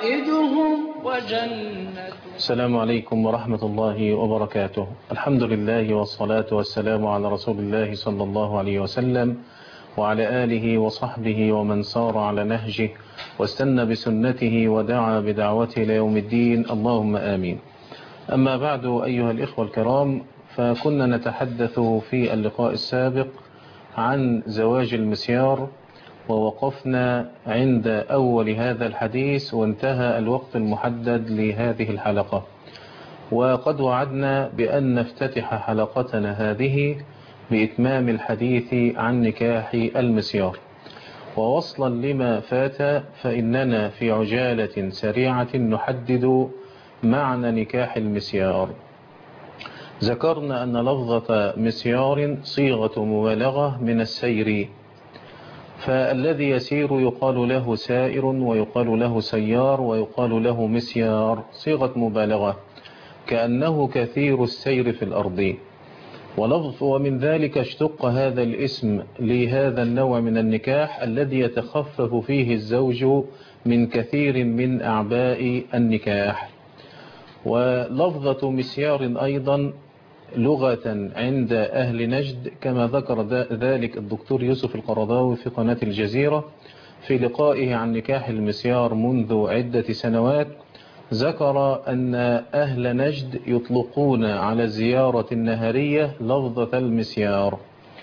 فوائدهم وجنة. السلام عليكم ورحمة الله وبركاته. الحمد لله والصلاة والسلام على رسول الله صلى الله عليه وسلم وعلى آله وصحبه ومن سار على نهجه واستنى بسنته ودعا بدعوته ليوم الدين، اللهم آمين. أما بعد أيها الإخوة الكرام، فكنا نتحدث في اللقاء السابق عن زواج المسيار، ووقفنا عند أول هذا الحديث وانتهى الوقت المحدد لهذه الحلقة، وقد وعدنا بأن نفتتح حلقتنا هذه بإتمام الحديث عن نكاح المسيار. ووصلا لما فات فإننا في عجالة سريعة نحدد معنى نكاح المسيار. ذكرنا أن لفظة مسيار صيغة مبالغة من السير، فالذي يسير يقال له سائر ويقال له سيار ويقال له مسيار، صيغة مبالغة كأنه كثير السير في الأرض. ومن ذلك اشتق هذا الاسم لهذا النوع من النكاح الذي يتخفف فيه الزوج من كثير من أعباء النكاح. ولفظة مسيار أيضا لغة عند أهل نجد كما ذكر ذلك الدكتور يوسف القرضاوي في قناة الجزيرة في لقائه عن نكاح المسيار منذ عدة سنوات. ذكر أن أهل نجد يطلقون على الزيارة النهارية لفظة المسيار،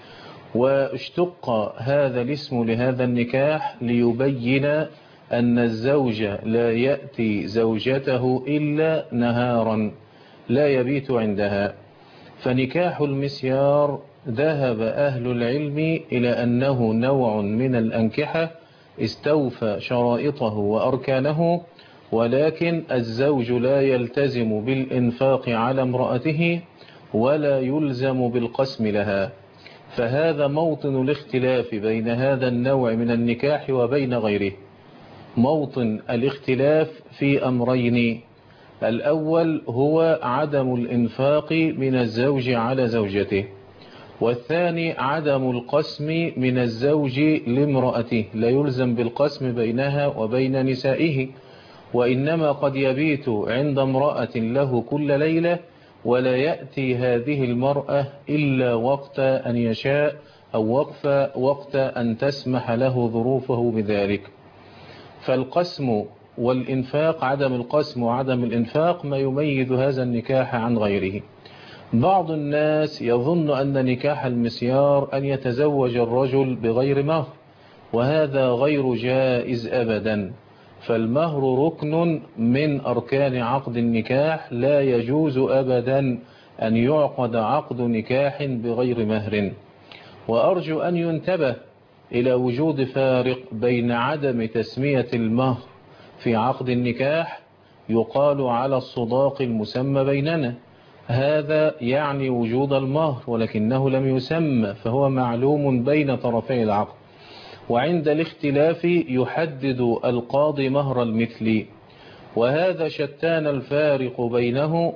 واشتق هذا الاسم لهذا النكاح ليبين أن الزوج لا يأتي زوجته إلا نهارا لا يبيت عندها. فنكاح المسيار ذهب أهل العلم إلى أنه نوع من الأنكحة استوفى شرائطه وأركانه، ولكن الزوج لا يلتزم بالإنفاق على امرأته ولا يلزم بالقسم لها. فهذا موطن الاختلاف بين هذا النوع من النكاح وبين غيره. موطن الاختلاف في أمرين: الأول هو عدم الإنفاق من الزوج على زوجته، والثاني عدم القسم من الزوج لامرأته، لا يلزم بالقسم بينها وبين نسائه، وإنما قد يبيت عند امرأة له كل ليلة ولا يأتي هذه المرأة إلا وقت أن يشاء أو وقت أن تسمح له ظروفه بذلك. فالقسم والإنفاق، عدم القسم وعدم الإنفاق ما يميز هذا النكاح عن غيره. بعض الناس يظن أن نكاح المسيار أن يتزوج الرجل بغير مهر، وهذا غير جائز أبدا. فالمهر ركن من أركان عقد النكاح، لا يجوز أبدا أن يعقد عقد نكاح بغير مهر. وأرجو أن ينتبه إلى وجود فارق بين عدم تسمية المهر في عقد النكاح، يقال على الصداق المسمى بيننا، هذا يعني وجود المهر ولكنه لم يسمى، فهو معلوم بين طرفي العقد. وعند الاختلاف يحدد القاضي مهر المثل، وهذا شتان الفارق بينه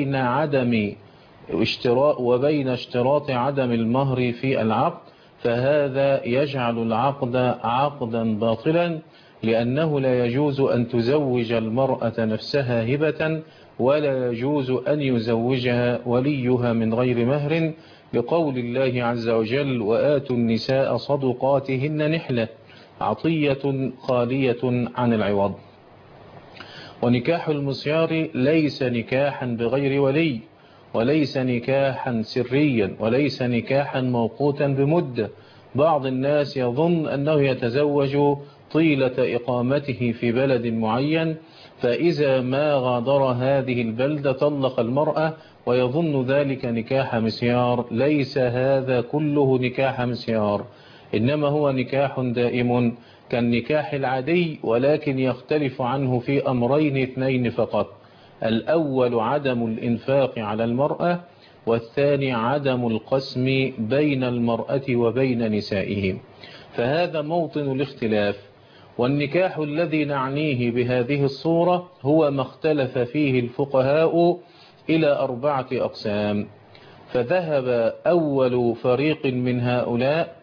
وبين اشتراط عدم المهر في العقد. فهذا يجعل العقد عقدا باطلا، لأنه لا يجوز أن تزوج المرأة نفسها هبة، ولا يجوز أن يزوجها وليها من غير مهر، لقول الله عز وجل: وآتوا النساء صدقاتهن نحلة، عطية خالية عن العوض. ونكاح المسيار ليس نكاحا بغير ولي، وليس نكاحا سريا، وليس نكاحا موقوتا بمدة. بعض الناس يظن أنه يتزوج طيلة إقامته في بلد معين، فإذا ما غادر هذه البلدة طلق المرأة ويظن ذلك نكاح مسيار. ليس هذا كله نكاح مسيار، إنما هو نكاح دائم كالنكاح العادي، ولكن يختلف عنه في أمرين اثنين فقط: الأول عدم الإنفاق على المرأة، والثاني عدم القسم بين المرأة وبين نسائهم. فهذا موطن الاختلاف. والنكاح الذي نعنيه بهذه الصورة هو ما اختلف فيه الفقهاء إلى 4 أقسام. فذهب أول فريق من هؤلاء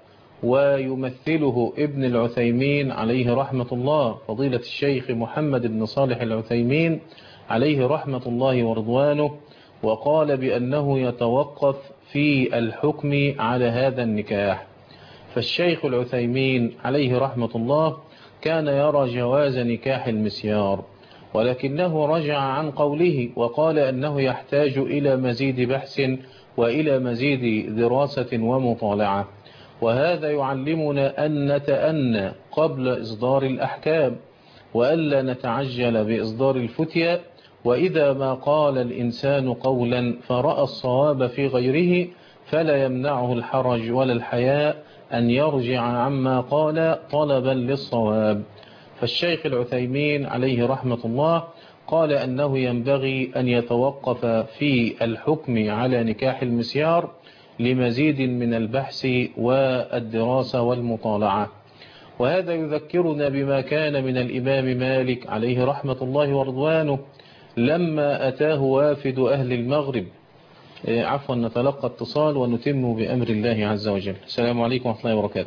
ويمثله ابن العثيمين عليه رحمة الله، فضيلة الشيخ محمد بن صالح العثيمين عليه رحمة الله ورضوانه، وقال بأنه يتوقف في الحكم على هذا النكاح. فالشيخ العثيمين عليه رحمة الله كان يرى جواز نكاح المسيار، ولكنه رجع عن قوله وقال أنه يحتاج إلى مزيد بحث وإلى مزيد دراسة ومطالعة، وهذا يعلمنا أن نتأنى قبل إصدار الأحكام، وألا نتعجل بإصدار الفتية، وإذا ما قال الإنسان قولا فرأى الصواب في غيره فلا يمنعه الحرج ولا الحياء أن يرجع عما قال طلبا للصواب. فالشيخ العثيمين عليه رحمة الله قال أنه ينبغي أن يتوقف في الحكم على نكاح المسيار لمزيد من البحث والدراسة والمطالعة. وهذا يذكرنا بما كان من الإمام مالك عليه رحمة الله ورضوانه لما أتاه وافد أهل المغرب. عفوا، نتلقى اتصال ونتم بأمر الله عز وجل. السلام عليكم ورحمة الله وبركاته.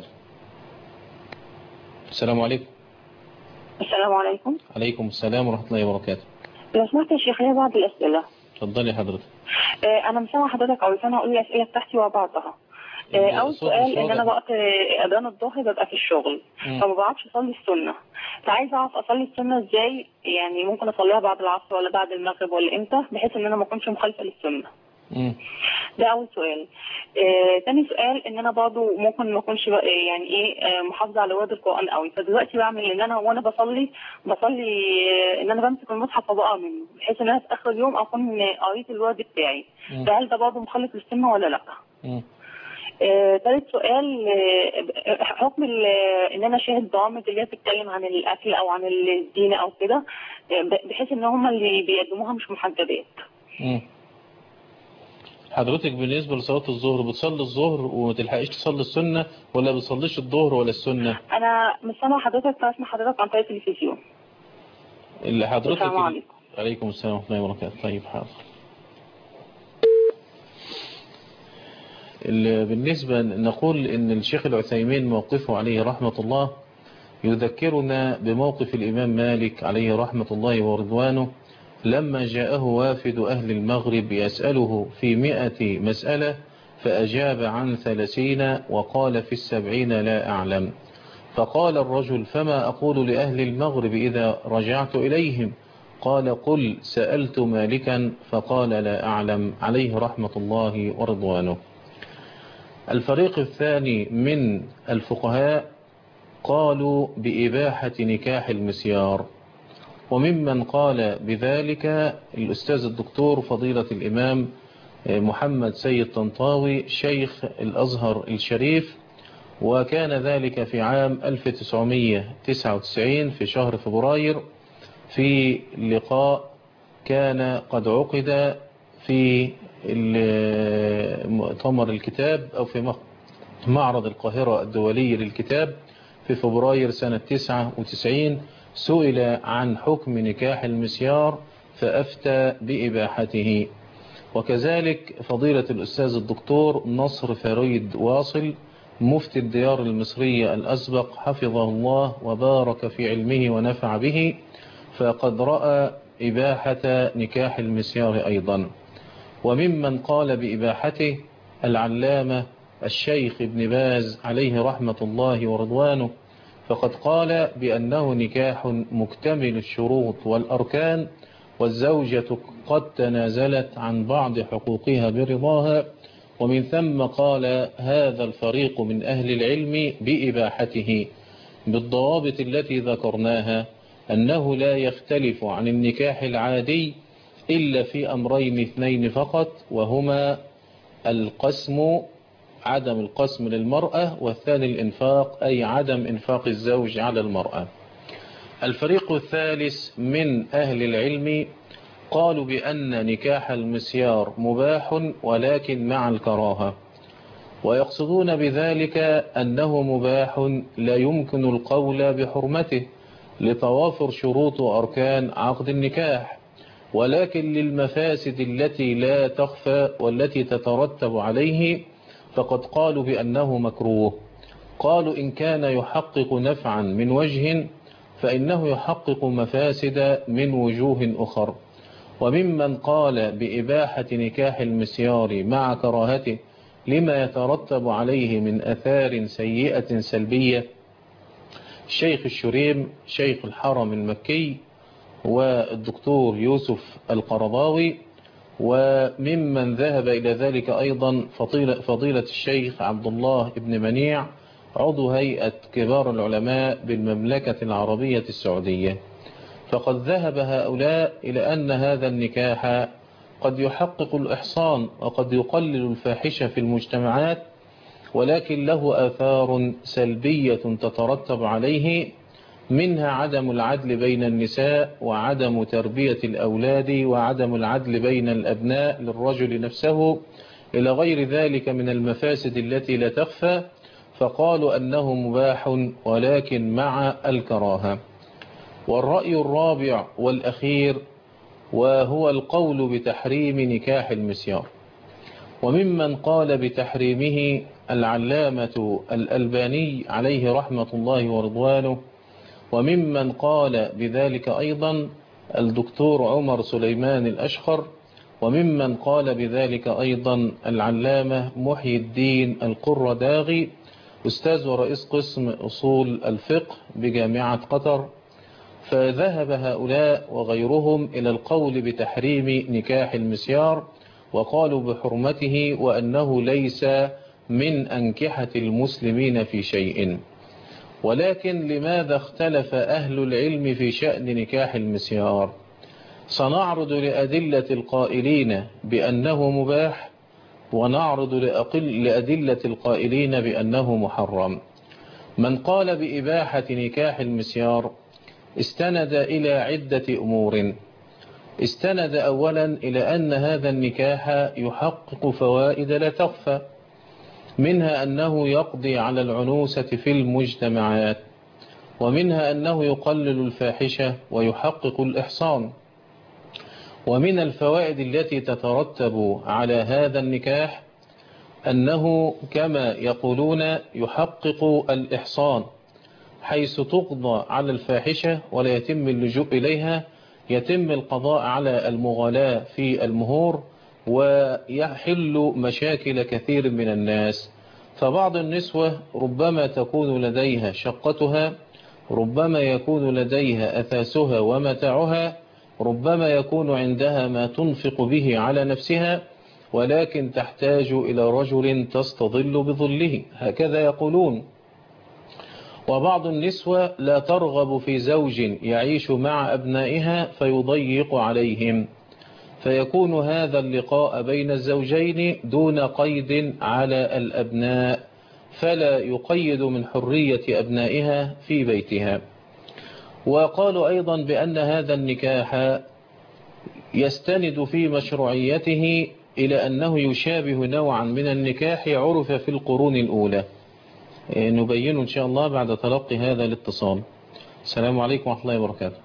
السلام عليكم. السلام عليكم. عليكم السلام ورحمة الله وبركاته. لو سمحت يا شيخ، ليا بعض الأسئلة. اتفضلي حضرتك. أنا مسامع حضرتك أول سنة أقول الأسئلة بتاعتي وبعضها. أول سؤال إن أنا وقت أذان الظهر ببقى في الشغل فما بعرفش أصلي السنة، فعايزة أعرف أصلي السنة إزاي، يعني ممكن أصليها بعد العصر ولا بعد المغرب ولا إمتى بحيث إن أنا ما أكونش مخالفة للسنة. ده أول سؤال. تاني سؤال إن أنا برضه ممكن ما أكونش يعني محافظة على ورد القرآن قوي، فدلوقتي بعمل إن أنا وأنا بصلي إن أنا بمسك المصحف وبقرا منه بحيث إن أنا في آخر اليوم أكون قريت الورد بتاعي. فهل ده برضه مخالف للسنة ولا لأ؟ ثالث سؤال، حكم ان انا شاهد برامج اللي هي بتتكلم عن الاكل او عن الزينه او كده بحيث ان هم اللي بيقدموها مش محجبات. حضرتك بالنسبة لصلاة الظهر بتصلي الظهر وما تلحقيش تصلي السنة ولا بتصليش الظهر ولا السنة؟ انا مش سامعه حضرتك، بسمع حضرتك عن طريق التلفزيون. اللي حضرتك السلام عليكم. عليكم السلام ورحمة الله وبركاته. طيب حاضر. بالنسبة نقول ان الشيخ العثيمين موقفه عليه رحمة الله يذكرنا بموقف الإمام مالك عليه رحمة الله ورضوانه لما جاءه وافد أهل المغرب يسأله في 100 مسألة فأجاب عن 30 وقال في 70 لا أعلم. فقال الرجل فما أقول لأهل المغرب إذا رجعت إليهم؟ قال قل سألت مالكا فقال لا أعلم عليه رحمة الله ورضوانه. الفريق الثاني من الفقهاء قالوا بإباحة نكاح المسيار، وممن قال بذلك الأستاذ الدكتور فضيلة الإمام محمد سيد طنطاوي شيخ الأزهر الشريف، وكان ذلك في عام 1999 في شهر فبراير في لقاء كان قد عقد في مؤتمر الكتاب أو في معرض القاهرة الدولي للكتاب في فبراير سنة 99. سئل عن حكم نكاح المسيار فأفتى بإباحته. وكذلك فضيلة الأستاذ الدكتور نصر فريد واصل مفتي الديار المصرية الأسبق حفظه الله وبارك في علمه ونفع به، فقد رأى إباحة نكاح المسيار أيضا. وممن قال بإباحته العلامة الشيخ ابن باز عليه رحمة الله ورضوانه، فقد قال بأنه نكاح مكتمل الشروط والأركان، والزوجة قد تنازلت عن بعض حقوقها برضاها، ومن ثم قال هذا الفريق من أهل العلم بإباحته بالضوابط التي ذكرناها، أنه لا يختلف عن النكاح العادي إلا في أمرين اثنين فقط، وهما القسم عدم القسم للمرأة، والثاني الإنفاق أي عدم إنفاق الزوج على المرأة. الفريق الثالث من أهل العلم قالوا بأن نكاح المسيار مباح ولكن مع الكراهة، ويقصدون بذلك أنه مباح لا يمكن القول بحرمته لتوافر شروط وأركان عقد النكاح، ولكن للمفاسد التي لا تخفى والتي تترتب عليه فقد قالوا بأنه مكروه. قالوا إن كان يحقق نفعا من وجه فإنه يحقق مفاسد من وجوه أخر. وممن قال بإباحة نكاح المسيار مع كراهته لما يترتب عليه من أثار سيئة سلبية الشيخ الشريم شيخ الحرم المكي والدكتور يوسف القرضاوي. وممن ذهب إلى ذلك أيضا فضيلة الشيخ عبد الله بن منيع عضو هيئة كبار العلماء بالمملكة العربية السعودية. فقد ذهب هؤلاء إلى أن هذا النكاح قد يحقق الإحصان وقد يقلل الفاحشة في المجتمعات، ولكن له آثار سلبية تترتب عليه، منها عدم العدل بين النساء وعدم تربية الأولاد وعدم العدل بين الأبناء للرجل نفسه إلى غير ذلك من المفاسد التي لا تخفى. فقالوا أنه مباح ولكن مع الكراهة. والرأي الرابع والأخير وهو القول بتحريم نكاح المسيار. وممن قال بتحريمه العلامة الألباني عليه رحمة الله ورضوانه، وممن قال بذلك أيضا الدكتور عمر سليمان الأشخر، وممن قال بذلك أيضا العلامة محي الدين القرداغي أستاذ ورئيس قسم أصول الفقه بجامعة قطر. فذهب هؤلاء وغيرهم إلى القول بتحريم نكاح المسيار، وقالوا بحرمته وأنه ليس من أنكحة المسلمين في شيء. ولكن لماذا اختلف أهل العلم في شأن نكاح المسيار؟ سنعرض لأدلة القائلين بأنه مباح، ونعرض لأدلة القائلين بأنه محرم. من قال بإباحة نكاح المسيار استند إلى عدة أمور. استند أولا إلى أن هذا النكاح يحقق فوائد لا تخفى، منها أنه يقضي على العنوسة في المجتمعات، ومنها أنه يقلل الفاحشة ويحقق الإحصان. ومن الفوائد التي تترتب على هذا النكاح أنه كما يقولون يحقق الإحصان، حيث تقضى على الفاحشة ولا يتم اللجوء إليها، يتم القضاء على المغالاة في المهور ويحل مشاكل كثير من الناس. فبعض النسوة ربما تكون لديها شقتها، ربما يكون لديها أثاثها ومتاعها، ربما يكون عندها ما تنفق به على نفسها، ولكن تحتاج إلى رجل تستظل بظله، هكذا يقولون. وبعض النسوة لا ترغب في زوج يعيش مع أبنائها فيضيق عليهم، فيكون هذا اللقاء بين الزوجين دون قيد على الأبناء، فلا يقيد من حرية أبنائها في بيتها. وقالوا أيضا بأن هذا النكاح يستند في مشروعيته إلى أنه يشابه نوعا من النكاح عرف في القرون الأولى. نبين إن شاء الله بعد تلقي هذا الاتصال. السلام عليكم ورحمة الله وبركاته.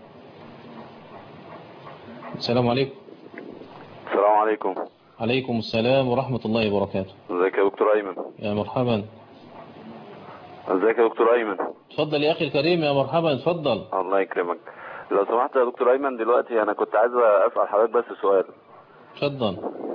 السلام عليكم. السلام عليكم. عليكم السلام ورحمة الله وبركاته. ازيك يا دكتور أيمن؟ يا مرحبا. ازيك يا دكتور أيمن؟ اتفضل يا أخي الكريم، يا مرحبا، اتفضل. الله يكرمك. لو سمحت يا دكتور أيمن، دلوقتي أنا كنت عايز أسأل حضرتك بس سؤال. اتفضل.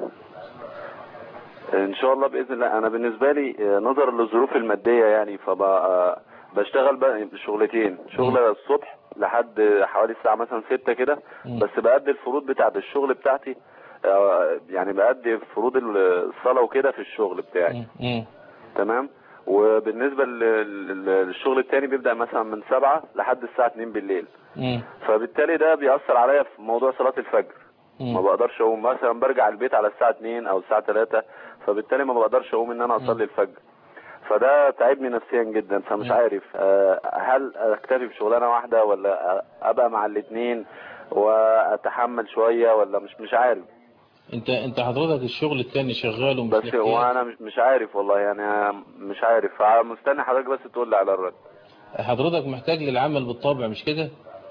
إن شاء الله بإذن الله. أنا بالنسبة لي نظرا للظروف المادية يعني بشتغل بقى شغلتين، شغلة الصبح لحد حوالي الساعة مثلا 6 كده، بس بأدي الفروض بتاعة الشغل بتاعتي، يعني بأدي فروض الصلاة وكده في الشغل بتاعي. تمام. وبالنسبة للشغل التاني بيبدأ مثلا من 7 لحد الساعة 2 بالليل. فبالتالي ده بيأثر عليا في موضوع صلاة الفجر. ما بقدرش اقوم، مثلا برجع البيت على الساعة 2 او الساعة 3، فبالتالي ما بقدرش اقوم ان انا اصلي الفجر. فده تعبني نفسيا جدا. فمش عارف هل اكتفي بشغلانة واحدة ولا ابقى مع الاثنين واتحمل شوية، ولا مش عارف. انت حضرتك الشغل التاني شغال ومش بس وانا مش عارف والله، يعني مش عارف. مستني حضرتك بس تقول لي على الرد. حضرتك محتاج للعمل بالطبع مش كده؟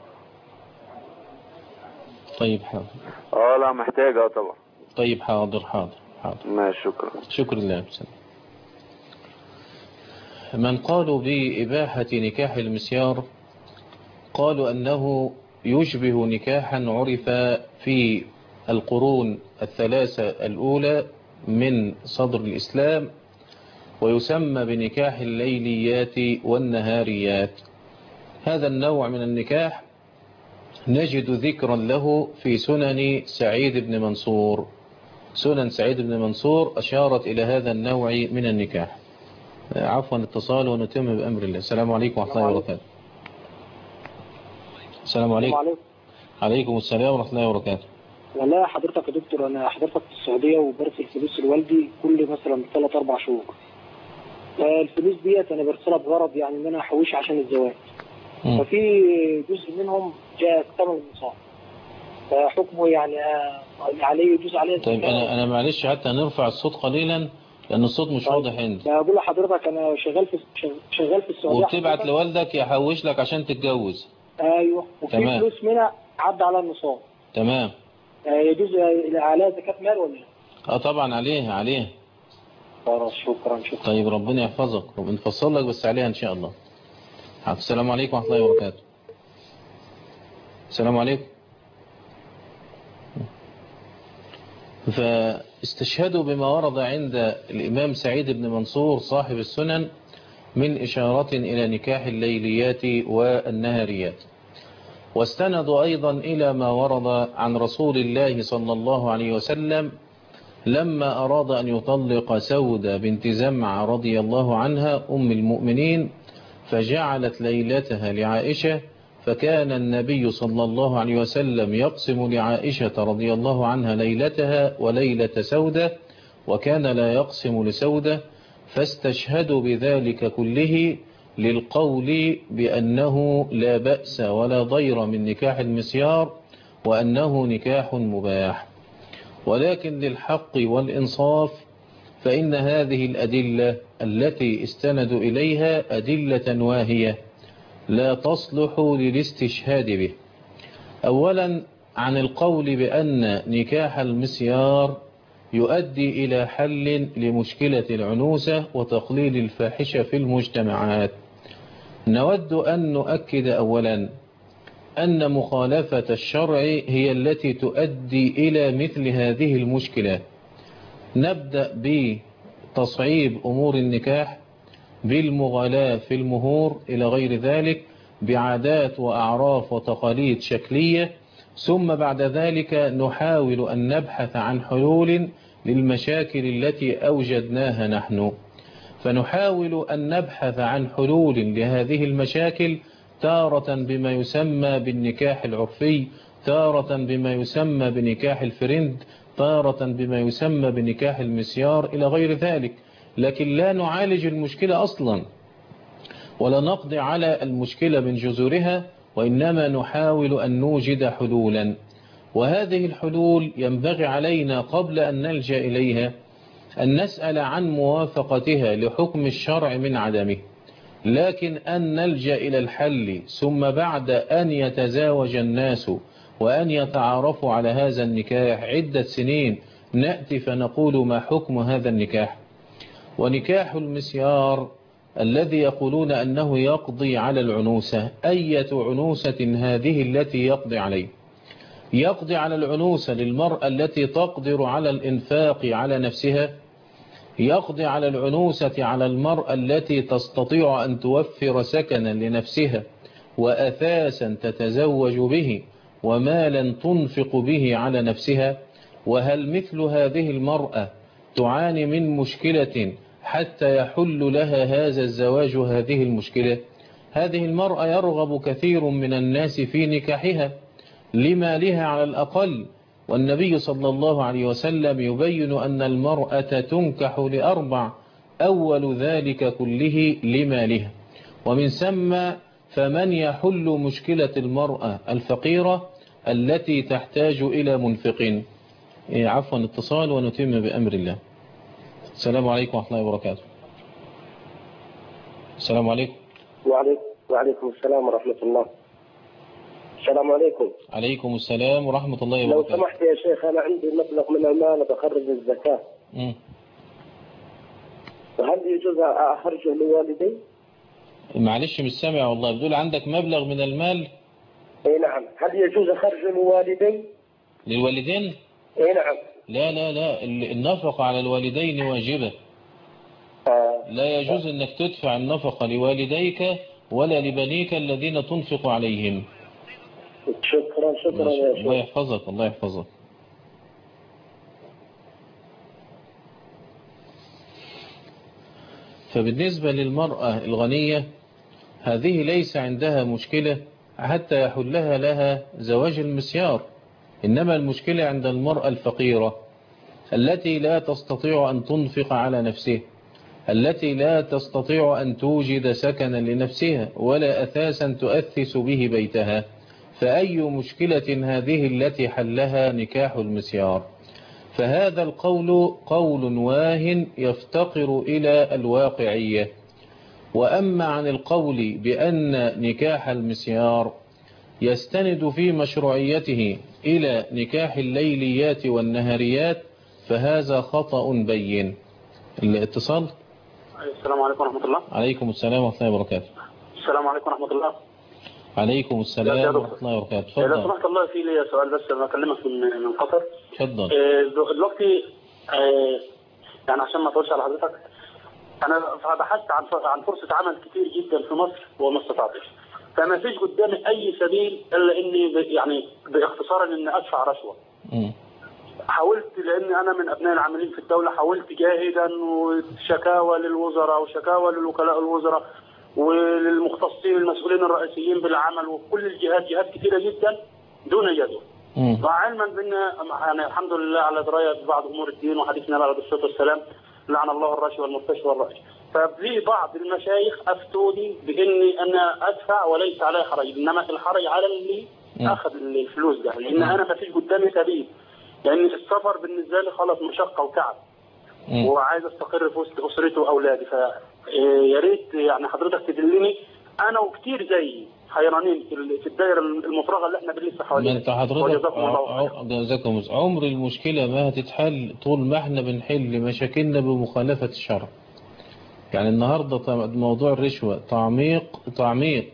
طيب حاضر. لا محتاج طبعا. طيب حاضر. ماشي، شكرا. شكرا لله. من قالوا بإباحة نكاح المسيار قالوا أنه يشبه نكاحا عرف في القرون الثلاثة الأولى من صدر الإسلام، ويسمى بنكاح الليليات والنهاريات. هذا النوع من النكاح نجد ذكرا له في سنن سعيد بن منصور. سنن سعيد بن منصور أشارت إلى هذا النوع من النكاح. عفوا اتصال ونتم بأمر الله. السلام عليكم ورحمة الله وبركاته. السلام عليكم. عليكم السلام ورحمة الله وبركاته. والله حضرتك يا دكتور، أنا حضرتك في السعودية وبرسل فلوس لوالدي كل مثلا 3-4 شهور. الفلوس ديت أنا برسلها بغرض يعني إن أنا أحوش عشان الزواج. ففي جزء منهم جاء ثمن النصاب، فحكمه يعني عليه يجوز عليه. طيب أنا معلش حتى نرفع الصوت قليلا لأن الصوت مش واضح عندي. بقول لحضرتك أنا شغال في السعودية، وبتبعت لوالدك يحوش لك عشان تتجوز. أيوه، وفي فلوس منها عدى على النصاب. تمام. يجوز عليها زكاة مال ولا لا؟ طبعا عليه. شكرا. طيب ربنا يحفظك وبنفصل لك بس عليها إن شاء الله. السلام عليكم ورحمة الله وبركاته. السلام عليكم. فاستشهدوا بما ورد عند الإمام سعيد بن منصور صاحب السنن من إشارة إلى نكاح الليليات والنهاريات، واستندوا أيضا إلى ما ورد عن رسول الله صلى الله عليه وسلم لما أراد أن يطلق سودة بنت زمعة رضي الله عنها أم المؤمنين، فجعلت ليلتها لعائشة، فكان النبي صلى الله عليه وسلم يقسم لعائشة رضي الله عنها ليلتها وليلة سودة، وكان لا يقسم لسودة، فاستشهدوا بذلك كله للقول بأنه لا بأس ولا ضير من نكاح المسيار وأنه نكاح مباح. ولكن للحق والإنصاف فإن هذه الأدلة التي استندوا إليها أدلة واهية لا تصلح للاستشهاد به. أولا عن القول بأن نكاح المسيار يؤدي إلى حل لمشكلة العنوسة وتقليل الفاحشة في المجتمعات. نود أن نؤكد أولا أن مخالفة الشرع هي التي تؤدي إلى مثل هذه المشكلات. نبدأ بتصعيب أمور النكاح، بالمغالاة في المهور إلى غير ذلك، بعادات وأعراف وتقاليد شكلية، ثم بعد ذلك نحاول أن نبحث عن حلول للمشاكل التي أوجدناها نحن. فنحاول أن نبحث عن حلول لهذه المشاكل تارة بما يسمى بالنكاح العرفي، تارة بما يسمى بنكاح الفرند، تارة بما يسمى بنكاح المسيار إلى غير ذلك، لكن لا نعالج المشكلة أصلا ولا نقضي على المشكلة من جذورها، وإنما نحاول أن نوجد حلولا. وهذه الحلول ينبغي علينا قبل أن نلجأ إليها أن نسأل عن موافقتها لحكم الشرع من عدمه، لكن أن نلجأ إلى الحل ثم بعد أن يتزاوج الناس وأن يتعارفوا على هذا النكاح عدة سنين نأتي فنقول ما حكم هذا النكاح. ونكاح المسيار الذي يقولون أنه يقضي على العنوسة، أية عنوسة هذه التي يقضي عليه؟ يقضي على العنوسة للمرأة التي تقدر على الإنفاق على نفسها، يقضي على العنوسة على المرأة التي تستطيع أن توفر سكنا لنفسها وأثاثا تتزوج به ومالا تنفق به على نفسها. وهل مثل هذه المرأة تعاني من مشكلة حتى يحل لها هذا الزواج هذه المشكلة؟ هذه المرأة يرغب كثير من الناس في نكاحها لمالها على الأقل، والنبي صلى الله عليه وسلم يبين أن المرأة تنكح ل4، أول ذلك كله لمالها. ومن ثم فمن يحل مشكلة المرأة الفقيرة التي تحتاج إلى منفق؟ عفوا اتصال ونتم بأمر الله. السلام عليكم ورحمة الله وبركاته. السلام عليكم. وعليكم السلام ورحمة الله. السلام عليكم. عليكم السلام ورحمة الله وبركاته. لو سمحت يا شيخ، أنا عندي مبلغ من المال بخرج الزكاة. هل يجوز أخرجه لوالدي؟ معلش مش سامع والله. بتقول عندك مبلغ من المال؟ اي نعم. هل يجوز أخرجه لوالدي؟ للوالدين؟ اي نعم. لا لا لا، النفقة على الوالدين واجبة. لا يجوز انك تدفع النفقة لوالديك ولا لبنيك الذين تنفق عليهم. شكرا يا شيخ. الله يحفظك الله يحفظك. فبالنسبة للمرأة الغنية هذه ليس عندها مشكلة حتى يحلها لها زواج المسيار، إنما المشكلة عند المرأة الفقيرة التي لا تستطيع أن تنفق على نفسها، التي لا تستطيع أن توجد سكنا لنفسها ولا أثاثا تؤثس به بيتها. فأي مشكلة هذه التي حلها نكاح المسيار؟ فهذا القول قول واهن يفتقر إلى الواقعية. وأما عن القول بأن نكاح المسيار يستند في مشروعيته إلى نكاح الليليات والنهاريات فهذا خطأ بين. الاتصال. السلام عليكم ورحمة الله. عليكم السلام ورحمة الله وبركاته. السلام عليكم ورحمة الله. عليكم السلام ورحمة الله وبركاته. تفضل. لو سمحت الله في لي سؤال بس أنا أكلمك من قطر. تفضل. دلوقتي يعني عشان ما أطولش على حضرتك، أنا بحثت عن فرصة عمل كتير جدا في مصر وما استطعتش، فما فيش قدامي أي سبيل إلا إني يعني باختصارا إني أدفع رشوة. حاولت لأن أنا من أبناء العاملين في الدولة، حاولت جاهدا وشكاوى للوزراء وشكاوى للوكلاء الوزراء وللمختصين المسؤولين الرئيسيين بالعمل وكل الجهات، جهات كثيرة جدا دون جدوى. وعلما بأن يعني الحمد لله على دراية ببعض أمور الدين وحديثنا على الصلاة والسلام، لعن الله الراشي والمرتشي والراشي. ففي بعض المشايخ أفتوني بإني أنا أدفع وليس علي حرج، إنما الحرج على اللي أخذ الفلوس ده، لأن أنا ما فيش قدامي سبيل، لأن السفر بالنسبة لي خلاص مشقة وتعب وعايز استقر في وسط أسرتي وأولادي. فيا ريت يعني حضرتك تدلني، أنا وكتير زيي حيرانين في الدائرة المفرغة اللي احنا بنلف حواليها. ما انت حضرتك جزاكم الله. عمر المشكلة ما هتتحل طول ما احنا بنحل مشاكلنا بمخالفة الشرع. يعني النهاردة موضوع الرشوة تعميق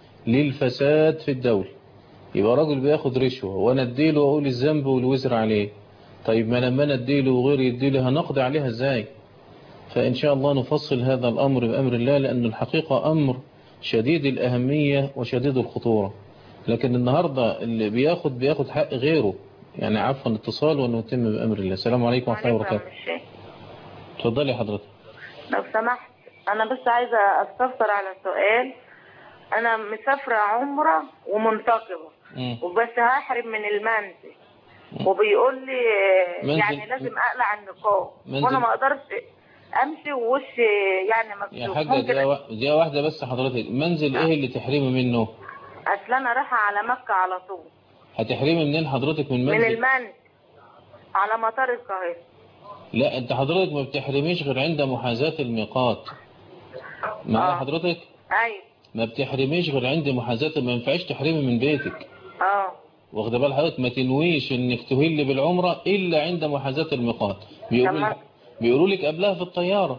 للفساد في الدولة. يبقى راجل بياخد رشوة وانا اديله واقول الذنب والوزر عليه، طيب ما لما انا اديله وغيري يديله هنقضي عليها ازاي؟ فان شاء الله نفصل هذا الامر بامر الله، لان الحقيقة امر شديد الاهمية وشديد الخطورة. لكن النهاردة اللي بياخد حق غيره. يعني عفوا اتصال ونتم بامر الله. السلام عليكم ورحمة الله وبركاته. اتفضلي حضرتك. لو سمحت انا بس عايزة استفسر على سؤال. انا مسافرة عمرة ومنتقبة وبس هحرم من المنزل، وبيقول لي يعني لازم اقلع النقاب وانا ما اقدرش امشي ووشي يعني مكتوب. يا حاجة دقيقة واحدة بس حضرتك، منزل ايه اللي تحرمي منه؟ اصل انا رايحة على مكة على طول. هتحرمي منين حضرتك من المنزل؟ من المنزل على مطار القاهرة. لا انت حضرتك ما بتحرميش غير عند محاذاة الميقات. معايا حضرتك؟ ايوه. ما بتحرميش غير عند محاذاة، ما ينفعش تحرمي من بيتك. واخده بال حضرتك؟ ما تنويش انك تهلي بالعمرة الا عند محاذاة الميقات. بيقولوا لك قبلها في الطيارة.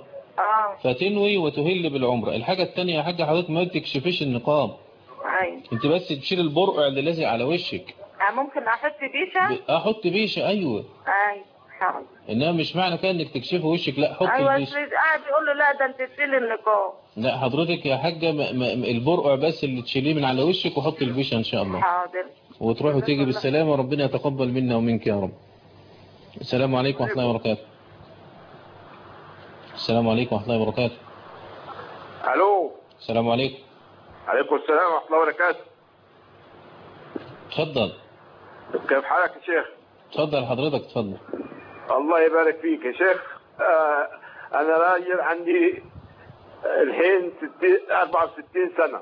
فتنوي وتهلي بالعمرة. الحاجة الثانية يا حاجة حضرتك ما تكشفيش النقاب. ايوه. انت بس تشيل البرقع اللي لازق على وشك. ممكن احط بيشة؟ احط بيشة ايوه. ايوه حاضر. انما مش معنى كده انك تكشفي وشك، لا حط ايوه البيشة. بيقول له لا ده انت تشيل النقاب. لا حضرتك يا حاجة البرقع بس اللي تشيليه من على وشك وحط البيشة ان شاء الله. حاضر. وتروح وتيجي بالسلامة وربنا يتقبل منا ومنك يا رب. السلام عليكم ورحمة الله وبركاته. السلام عليكم ورحمة الله وبركاته. الو. السلام عليكم. عليكم السلام ورحمة الله وبركاته. اتفضل. كيف حالك يا شيخ؟ اتفضل حضرتك اتفضل. الله يبارك فيك يا شيخ. انا راجل عندي الحين 64 سنة.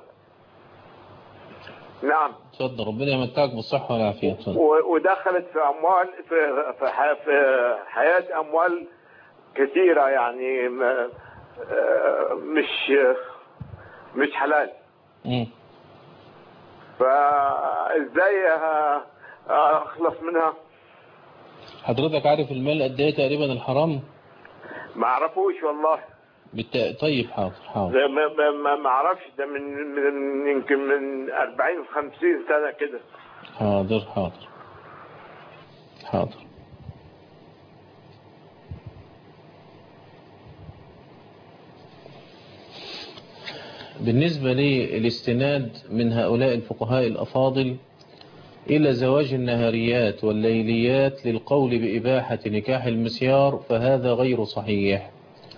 نعم. اتفضل ربنا يمتعك بالصحة والعافية. اتفضل. ودخلت في اموال في حياة اموال كثيرة يعني مش حلال. فازاي اخلص منها؟ حضرتك عارف المال قد ايه تقريبا الحرام؟ ما اعرفوش والله. طيب حاضر ده ما اعرفش، ده من يمكن من 40 50 سنة كده. حاضر. بالنسبة للاستناد من هؤلاء الفقهاء الأفاضل إلى زواج النهاريات والليليات للقول بإباحة نكاح المسيار، فهذا غير صحيح،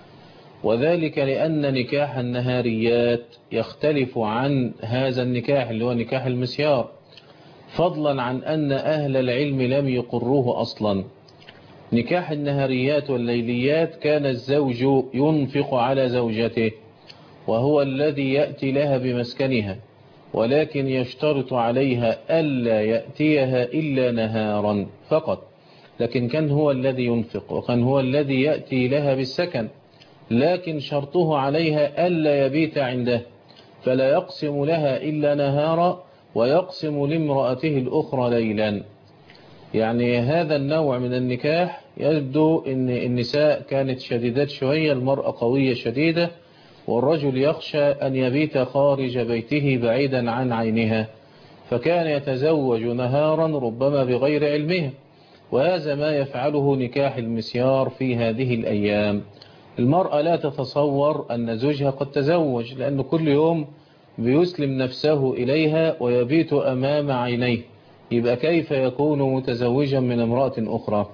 وذلك لأن نكاح النهاريات يختلف عن هذا النكاح اللي هو نكاح المسيار، فضلا عن أن أهل العلم لم يقروه أصلا. نكاح النهاريات والليليات كان الزوج ينفق على زوجته وهو الذي يأتي لها بمسكنها، ولكن يشترط عليها ألا يأتيها إلا نهارا فقط، لكن كان هو الذي ينفق وكان هو الذي يأتي لها بالسكن، لكن شرطه عليها ألا يبيت عنده، فلا يقسم لها إلا نهارا ويقسم لامرأته الأخرى ليلا. يعني هذا النوع من النكاح يبدو أن النساء كانت شديدات شوية، المرأة قوية شديدة، والرجل يخشى أن يبيت خارج بيته بعيدا عن عينها، فكان يتزوج نهارا ربما بغير علمها، وهذا ما يفعله نكاح المسيار في هذه الأيام. المرأة لا تتصور أن زوجها قد تزوج، لأنه كل يوم بيسلم نفسه إليها ويبيت أمام عينيه، يبقى كيف يكون متزوجا من امرأة أخرى؟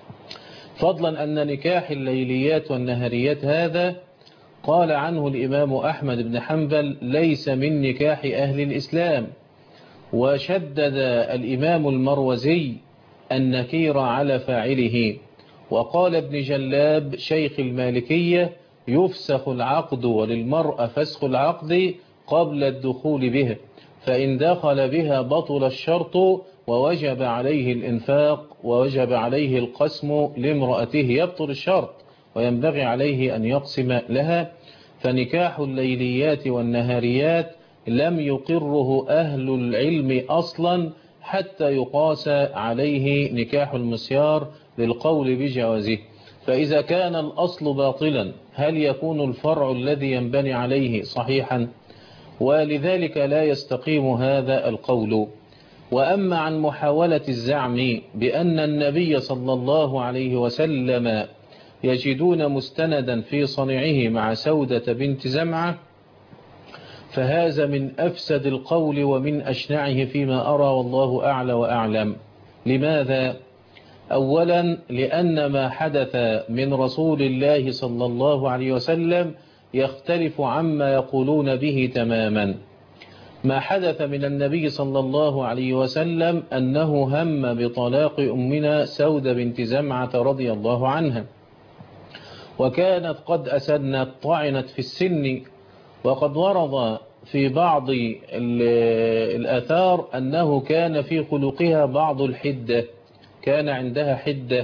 فضلا أن نكاح الليليات والنهاريات هذا قال عنه الإمام أحمد بن حنبل ليس من نكاح أهل الإسلام، وشدد الإمام المروزي النكير على فاعله، وقال ابن جلاب شيخ المالكية يفسخ العقد وللمرأة فسخ العقد قبل الدخول به، فإن دخل بها بطل الشرط ووجب عليه الإنفاق ووجب عليه القسم لامرأته، يبطل الشرط وينبغي عليه أن يقسم لها. فنكاح الليليات والنهاريات لم يقره أهل العلم أصلا حتى يقاس عليه نكاح المسيار للقول بجوازه. فإذا كان الأصل باطلا هل يكون الفرع الذي ينبني عليه صحيحا؟ ولذلك لا يستقيم هذا القول. وأما عن محاولة الزعم بأن النبي صلى الله عليه وسلم يجدون مستندا في صنيعه مع سودة بنت زمعة، فهذا من أفسد القول ومن أشنعه فيما أرى، والله أعلى وأعلم. لماذا؟ أولا لأن ما حدث من رسول الله صلى الله عليه وسلم يختلف عما يقولون به تماما. ما حدث من النبي صلى الله عليه وسلم أنه هم بطلاق أمنا سودة بنت زمعة رضي الله عنها، وكانت قد أسنت طعنت في السن، وقد ورد في بعض الآثار أنه كان في خلقها بعض الحدة، كان عندها حدة،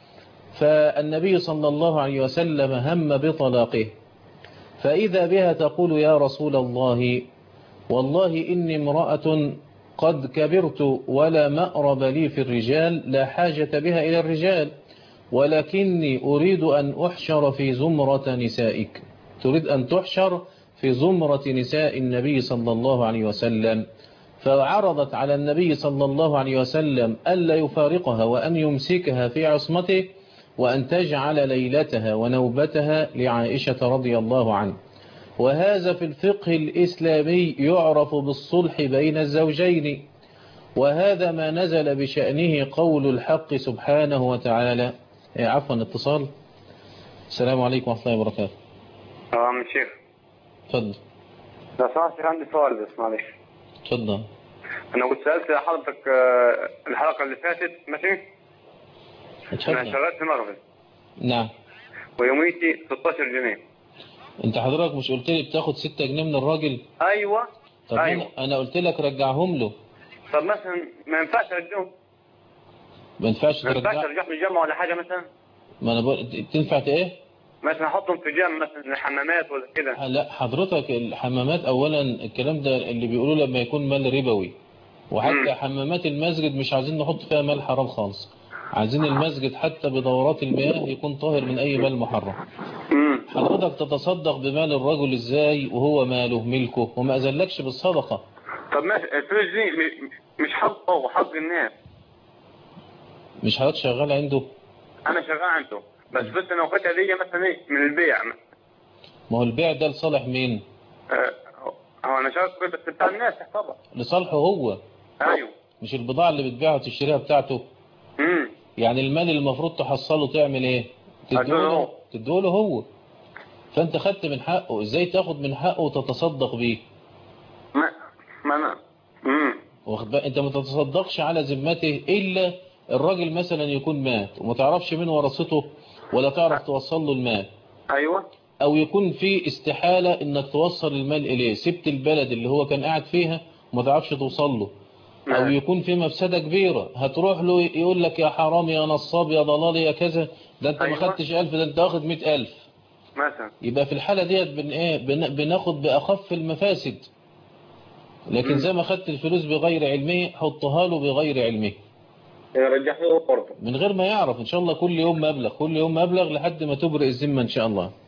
فالنبي صلى الله عليه وسلم هم بطلاقه، فإذا بها تقول يا رسول الله والله إني امرأة قد كبرت ولا مأرب لي في الرجال، لا حاجة بها إلى الرجال، ولكني أريد أن أحشر في زمرة نسائك. تريد أن تحشر في زمرة نساء النبي صلى الله عليه وسلم، فعرضت على النبي صلى الله عليه وسلم ألا يفارقها وأن يمسكها في عصمته وأن تجعل ليلتها ونوبتها لعائشة رضي الله عنه. وهذا في الفقه الإسلامي يعرف بالصلح بين الزوجين، وهذا ما نزل بشأنه قول الحق سبحانه وتعالى. عفوا اتصال. السلام عليكم ورحمة الله وبركاته. تمام شيخ. تفضل. لو سمحت عندي سؤال بس معلش. تفضل. أنا كنت سألت حضرتك الحلقة اللي فاتت ماشي؟ أنا شغال في المغرب. نعم. ويوميتي 16 جنيه. أنت حضرتك مش قلت لي بتاخد 6 جنيه من الراجل؟ أيوة. طب أيوة. أنا قلت لك رجعهم له. طب مثلا ما ينفعش أرجعهم؟ ما ينفعش ترجعهم؟ ما ينفعش أرجعهم الجامعة ولا حاجة مثلا؟ ما أنا بقول تنفع إيه؟ مثلا أحطهم في جامعة مثلا الحمامات ولا كده. لا حضرتك الحمامات أولا الكلام ده اللي بيقولوا لما يكون مال ربوي، وحتى حمامات المسجد مش عايزين نحط فيها مال حرام خالص، عايزين المسجد حتى بدورات المياه يكون طاهر من أي مال محرم. حضرتك تتصدق بمال الرجل ازاي وهو ماله ملكه وما اذلكش بالصدقة؟ طب ماشي، الفلوس دي مش حقه وحق الناس. مش حضرتك شغال عنده؟ انا شغال عنده، بس انا واخدها ليا مثلا ايه من البيع. ما هو البيع ده لصالح مين؟ هو انا شغال بس بتاع الناس طبعا. لصالحه هو. ايوه. مش البضاعة اللي بتبيعها وتشتريها بتاعته؟ يعني المال اللي المفروض تحصله تعمل ايه؟ تدوله هو. فانت خدت من حقه، ازاي تاخد من حقه وتتصدق بيه؟ ما انا انت ما تتصدقش على ذمته الا الراجل مثلا يكون مات وما تعرفش مين ورثته ولا تعرف توصل له المال. ايوه. او يكون في استحالة انك توصل المال اليه، سبت البلد اللي هو كان قاعد فيها وما تعرفش توصل له. او يكون في مفسدة كبيرة، هتروح له يقول لك يا حرام يا نصاب يا ضلال يا كذا، ده انت ما خدتش 1000، ده انت واخد 100,000 مثلا. يبقى في الحالة ديت بناخد بأخف المفاسد. لكن زي ما خدت الفلوس بغير علمه حطها له بغير علمه، رجح له برضه من غير ما يعرف. ان شاء الله كل يوم مبلغ كل يوم مبلغ لحد ما تبرئ الذمة ان شاء الله.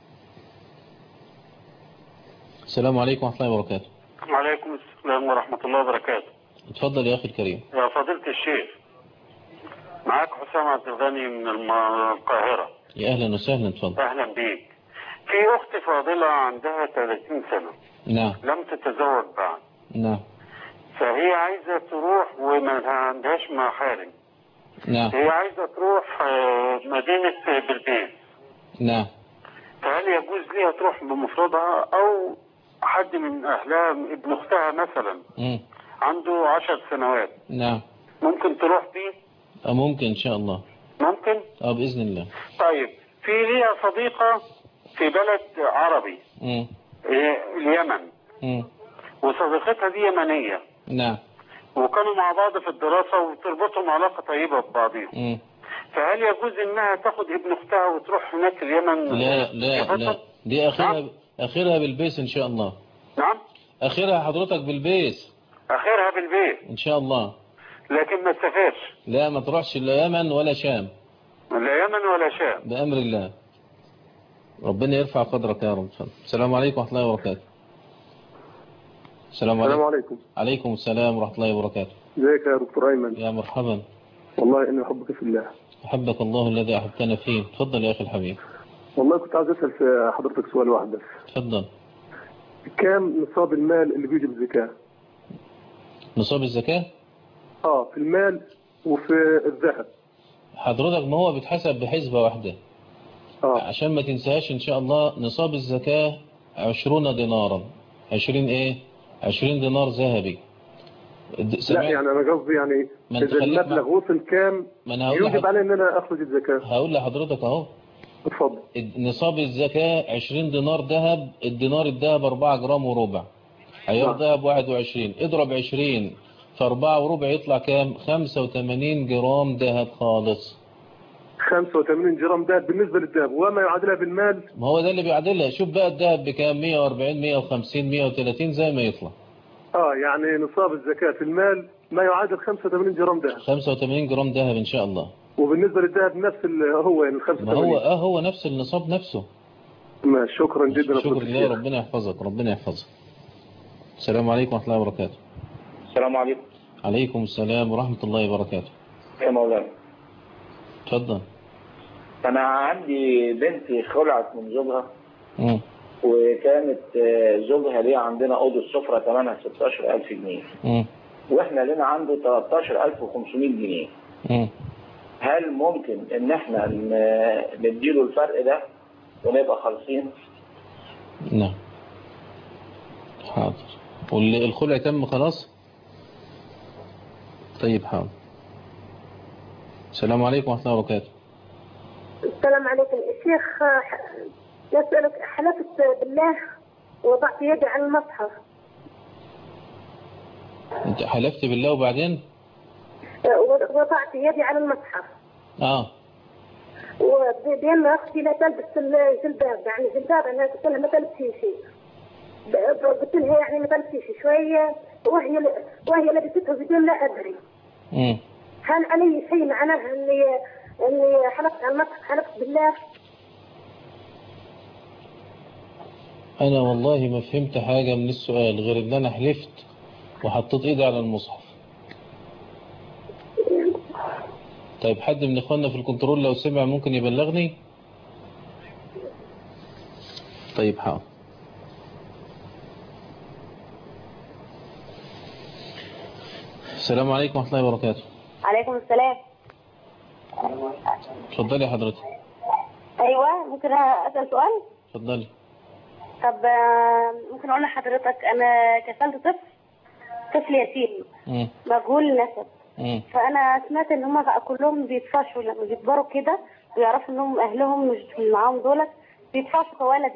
السلام عليكم ورحمة الله وبركاته. وعليكم السلام ورحمة الله وبركاته. اتفضل يا أخي الكريم. يا فضيلة الشيخ، معاك حسام عبد الغني من القاهرة. يا أهلا وسهلا. اتفضل. أهلا بيك. في أخت فاضلة عندها 30 سنة. نعم. لم تتزوج بعد. نعم. فهي عايزة تروح وما عندهاش محارم. نعم. هي عايزة تروح مدينة بلبيس. نعم. فهل يجوز ليها تروح بمفردها أو حد من أهلها، ابن أختها مثلا عنده 10 سنوات؟ نعم. ممكن تروح بيه؟ ممكن إن شاء الله. ممكن؟ بإذن الله. طيب، في ليها صديقة في بلد عربي اليمن، وصديقتها دي يمنية. نعم. وكانوا مع بعض في الدراسة وتربطهم علاقة طيبة ببعضهم. فهل يجوز انها تاخد ابن اختها وتروح هناك اليمن؟ لا لا لا، دي اخرها بالبيس ان شاء الله. نعم. اخرها حضرتك بالبيس. اخرها بالبيت ان شاء الله. لكن ما تسافرش. لا، ما تروحش لا يمن ولا شام. لا يمن ولا شام. بأمر الله. ربنا يرفع قدرك يا رب. السلام عليكم ورحمة الله وبركاته. السلام عليكم. عليكم السلام ورحمة الله وبركاته. ازيك يا دكتور أيمن؟ يا مرحبا. والله إني أحبك في الله. أحبك الله الذي أحبتنا فيه. تفضل يا أخي الحبيب. والله كنت عايز أسأل في حضرتك سؤال واحد بس. تفضل. كم نصاب المال اللي بيجي بالزكاة؟ نصاب الزكاة؟ في المال وفي الذهب. حضرتك ما هو بيتحسب بحسبة واحدة. عشان ما تنساهاش إن شاء الله. نصاب الزكاة 20 دينارا. 20 دينار ذهبي. لا يعني أنا قصدي يعني إذا المبلغ وصل كام يوجب علي إن أنا أخرج الزكاة. هقول لحضرتك أهو. اتفضل. نصاب الزكاة 20 دينار ذهب. الدينار الذهب 4 جرام وربع. عيار ذهب 21. اضرب 20 في 4 وربع يطلع كام؟ 85 جرام ذهب خالص. 85 جرام ذهب بالنسبة للذهب، وما يعادلها بالمال؟ ما هو ده اللي بيعادلها. شوف بقى الذهب بكام؟ 140 150 130 زي ما يطلع. يعني نصاب الزكاة في المال ما يعادل 85 جرام ذهب. 85 جرام ذهب إن شاء الله. وبالنسبة للذهب نفس هو يعني 85. ما هو نفس النصاب نفسه. شكرا جدا. شكرا لله. ربنا يحفظك. ربنا يحفظك. السلام عليكم ورحمة الله وبركاته. السلام عليكم. عليكم السلام ورحمة الله وبركاته. يا مولانا. اتفضل. أنا عندي بنتي خلعت من زوجها. وكانت زوجها ليه عندنا أوضة السفرة ثمنها 16,000 جنيه. وإحنا لنا عنده 13,500 جنيه. هل ممكن إن إحنا نديله الفرق ده ونبقى خالصين؟ نعم. حاضر. والخلع تم خلاص؟ طيب حاضر. السلام عليكم ورحمة الله وبركاته. السلام عليكم الشيخ. يسألك، حلفت بالله ووضعت يدي على المصحف. انت حلفت بالله وبعدين؟ وضعت يدي على المصحف. وبين اختي لا تلبس الجلباب، يعني جلباب انا قلت لها ما تلبسي شيء. قلت لها يعني ما تلبسي شيء شويه، وهي لبسته بدون لا ادري. هل علي شيء معناها اني حلفت على المصحف، حلفت بالله؟ أنا والله ما فهمت حاجة من السؤال غير إن أنا حلفت وحطيت إيدي على المصحف. طيب حد من إخواننا في الكنترول لو سمع ممكن يبلغني؟ طيب حاضر. السلام عليكم ورحمة الله وبركاته. عليكم السلام. اتفضلي يا حضرتك. ايوه ممكن اسال سؤال؟ اتفضلي. طب ممكن اقول لحضرتك انا كفلت طفل يتيم مجهول النسب. فانا سمعت ان هم كلهم بيتفشوا لما بيكبروا كده ويعرفوا انهم اهلهم مش معاهم دولت بيتفشوا كولد.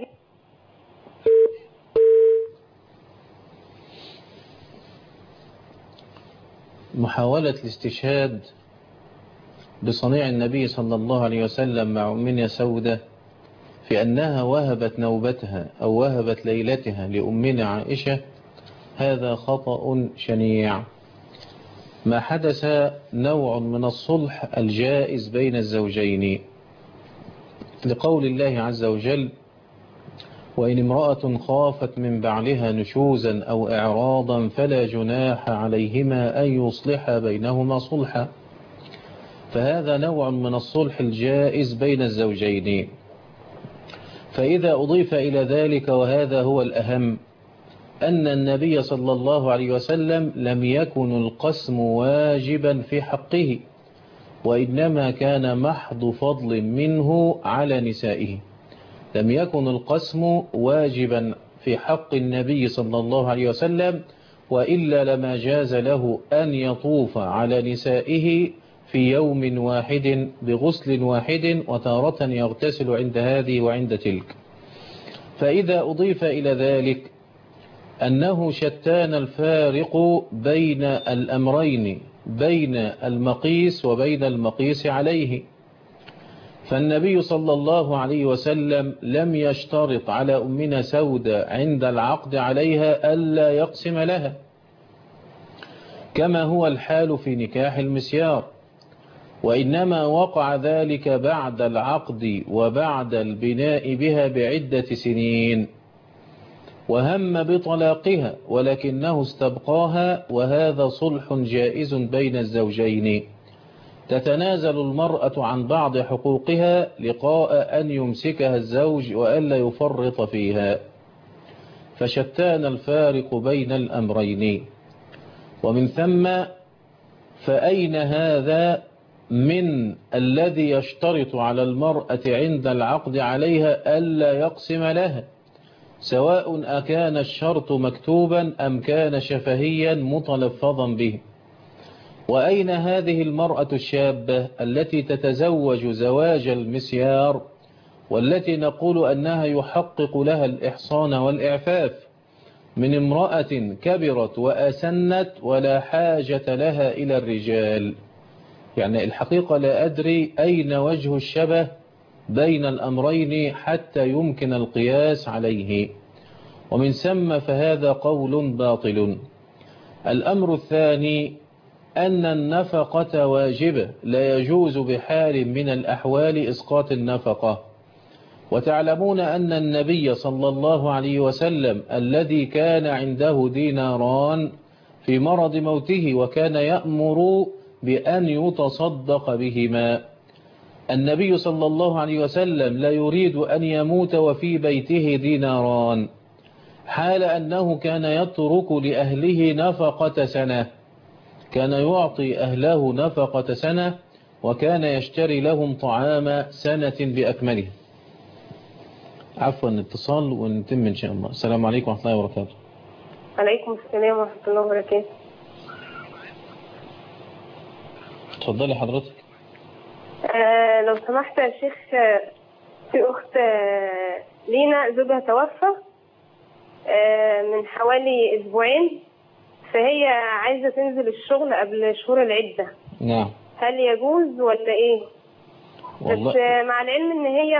محاولة الاستشهاد بصنيع النبي صلى الله عليه وسلم مع أمنا سودة في أنها وهبت نوبتها أو وهبت ليلتها لأمنا عائشة هذا خطأ شنيع. ما حدث نوع من الصلح الجائز بين الزوجين لقول الله عز وجل: وإن امرأة خافت من بعلها نشوزا أو إعراضا فلا جناح عليهما أن يصلحا بينهما صلحا. فهذا نوع من الصلح الجائز بين الزوجين. فإذا أضيف إلى ذلك وهذا هو الأهم أن النبي صلى الله عليه وسلم لم يكن القسم واجبا في حقه وإنما كان محض فضل منه على نسائه. لم يكن القسم واجبا في حق النبي صلى الله عليه وسلم وإلا لما جاز له أن يطوف على نسائه في يوم واحد بغسل واحد وتارة يغتسل عند هذه وعند تلك. فإذا أضيف إلى ذلك أنه شتان الفارق بين الأمرين بين المقيس وبين المقيس عليه. فالنبي صلى الله عليه وسلم لم يشترط على أمنا سودة عند العقد عليها ألا يقسم لها كما هو الحال في نكاح المسيار، وإنما وقع ذلك بعد العقد وبعد البناء بها بعدة سنين، وهم بطلاقها ولكنه استبقاها، وهذا صلح جائز بين الزوجين. تتنازل المرأة عن بعض حقوقها لقاء أن يمسكها الزوج وألا يفرط فيها، فشتان الفارق بين الأمرين. ومن ثم فأين هذا من الذي يشترط على المرأة عند العقد عليها ألا يقسم لها، سواء أكان الشرط مكتوبا أم كان شفهيا متلفظا به؟ وأين هذه المرأة الشابة التي تتزوج زواج المسيار والتي نقول أنها يحقق لها الإحصان والإعفاف من امرأة كبرت وأسنت ولا حاجة لها إلى الرجال؟ يعني الحقيقة لا أدري أين وجه الشبه بين الأمرين حتى يمكن القياس عليه، ومن ثم فهذا قول باطل. الأمر الثاني أن النفقة واجبة، لا يجوز بحال من الأحوال إسقاط النفقة. وتعلمون أن النبي صلى الله عليه وسلم الذي كان عنده ديناران في مرض موته وكان يأمر بأن يتصدق بهما، النبي صلى الله عليه وسلم لا يريد أن يموت وفي بيته ديناران، حال أنه كان يترك لأهله نفقة سنة، كان يعطي أهله نفقة سنة وكان يشتري لهم طعام سنة بأكمله. عفوا اتصال ونتم إن شاء الله. السلام عليكم ورحمة الله وبركاته. عليكم السلام ورحمة الله وبركاته. تفضلي حضرتك. لو سمحت يا شيخ، في أخت لينا زوجها توفى من حوالي أسبوعين، فهي عايزة تنزل الشغل قبل شهور العدة. نعم. هل يجوز ولا إيه؟ والله. بس مع العلم إن هي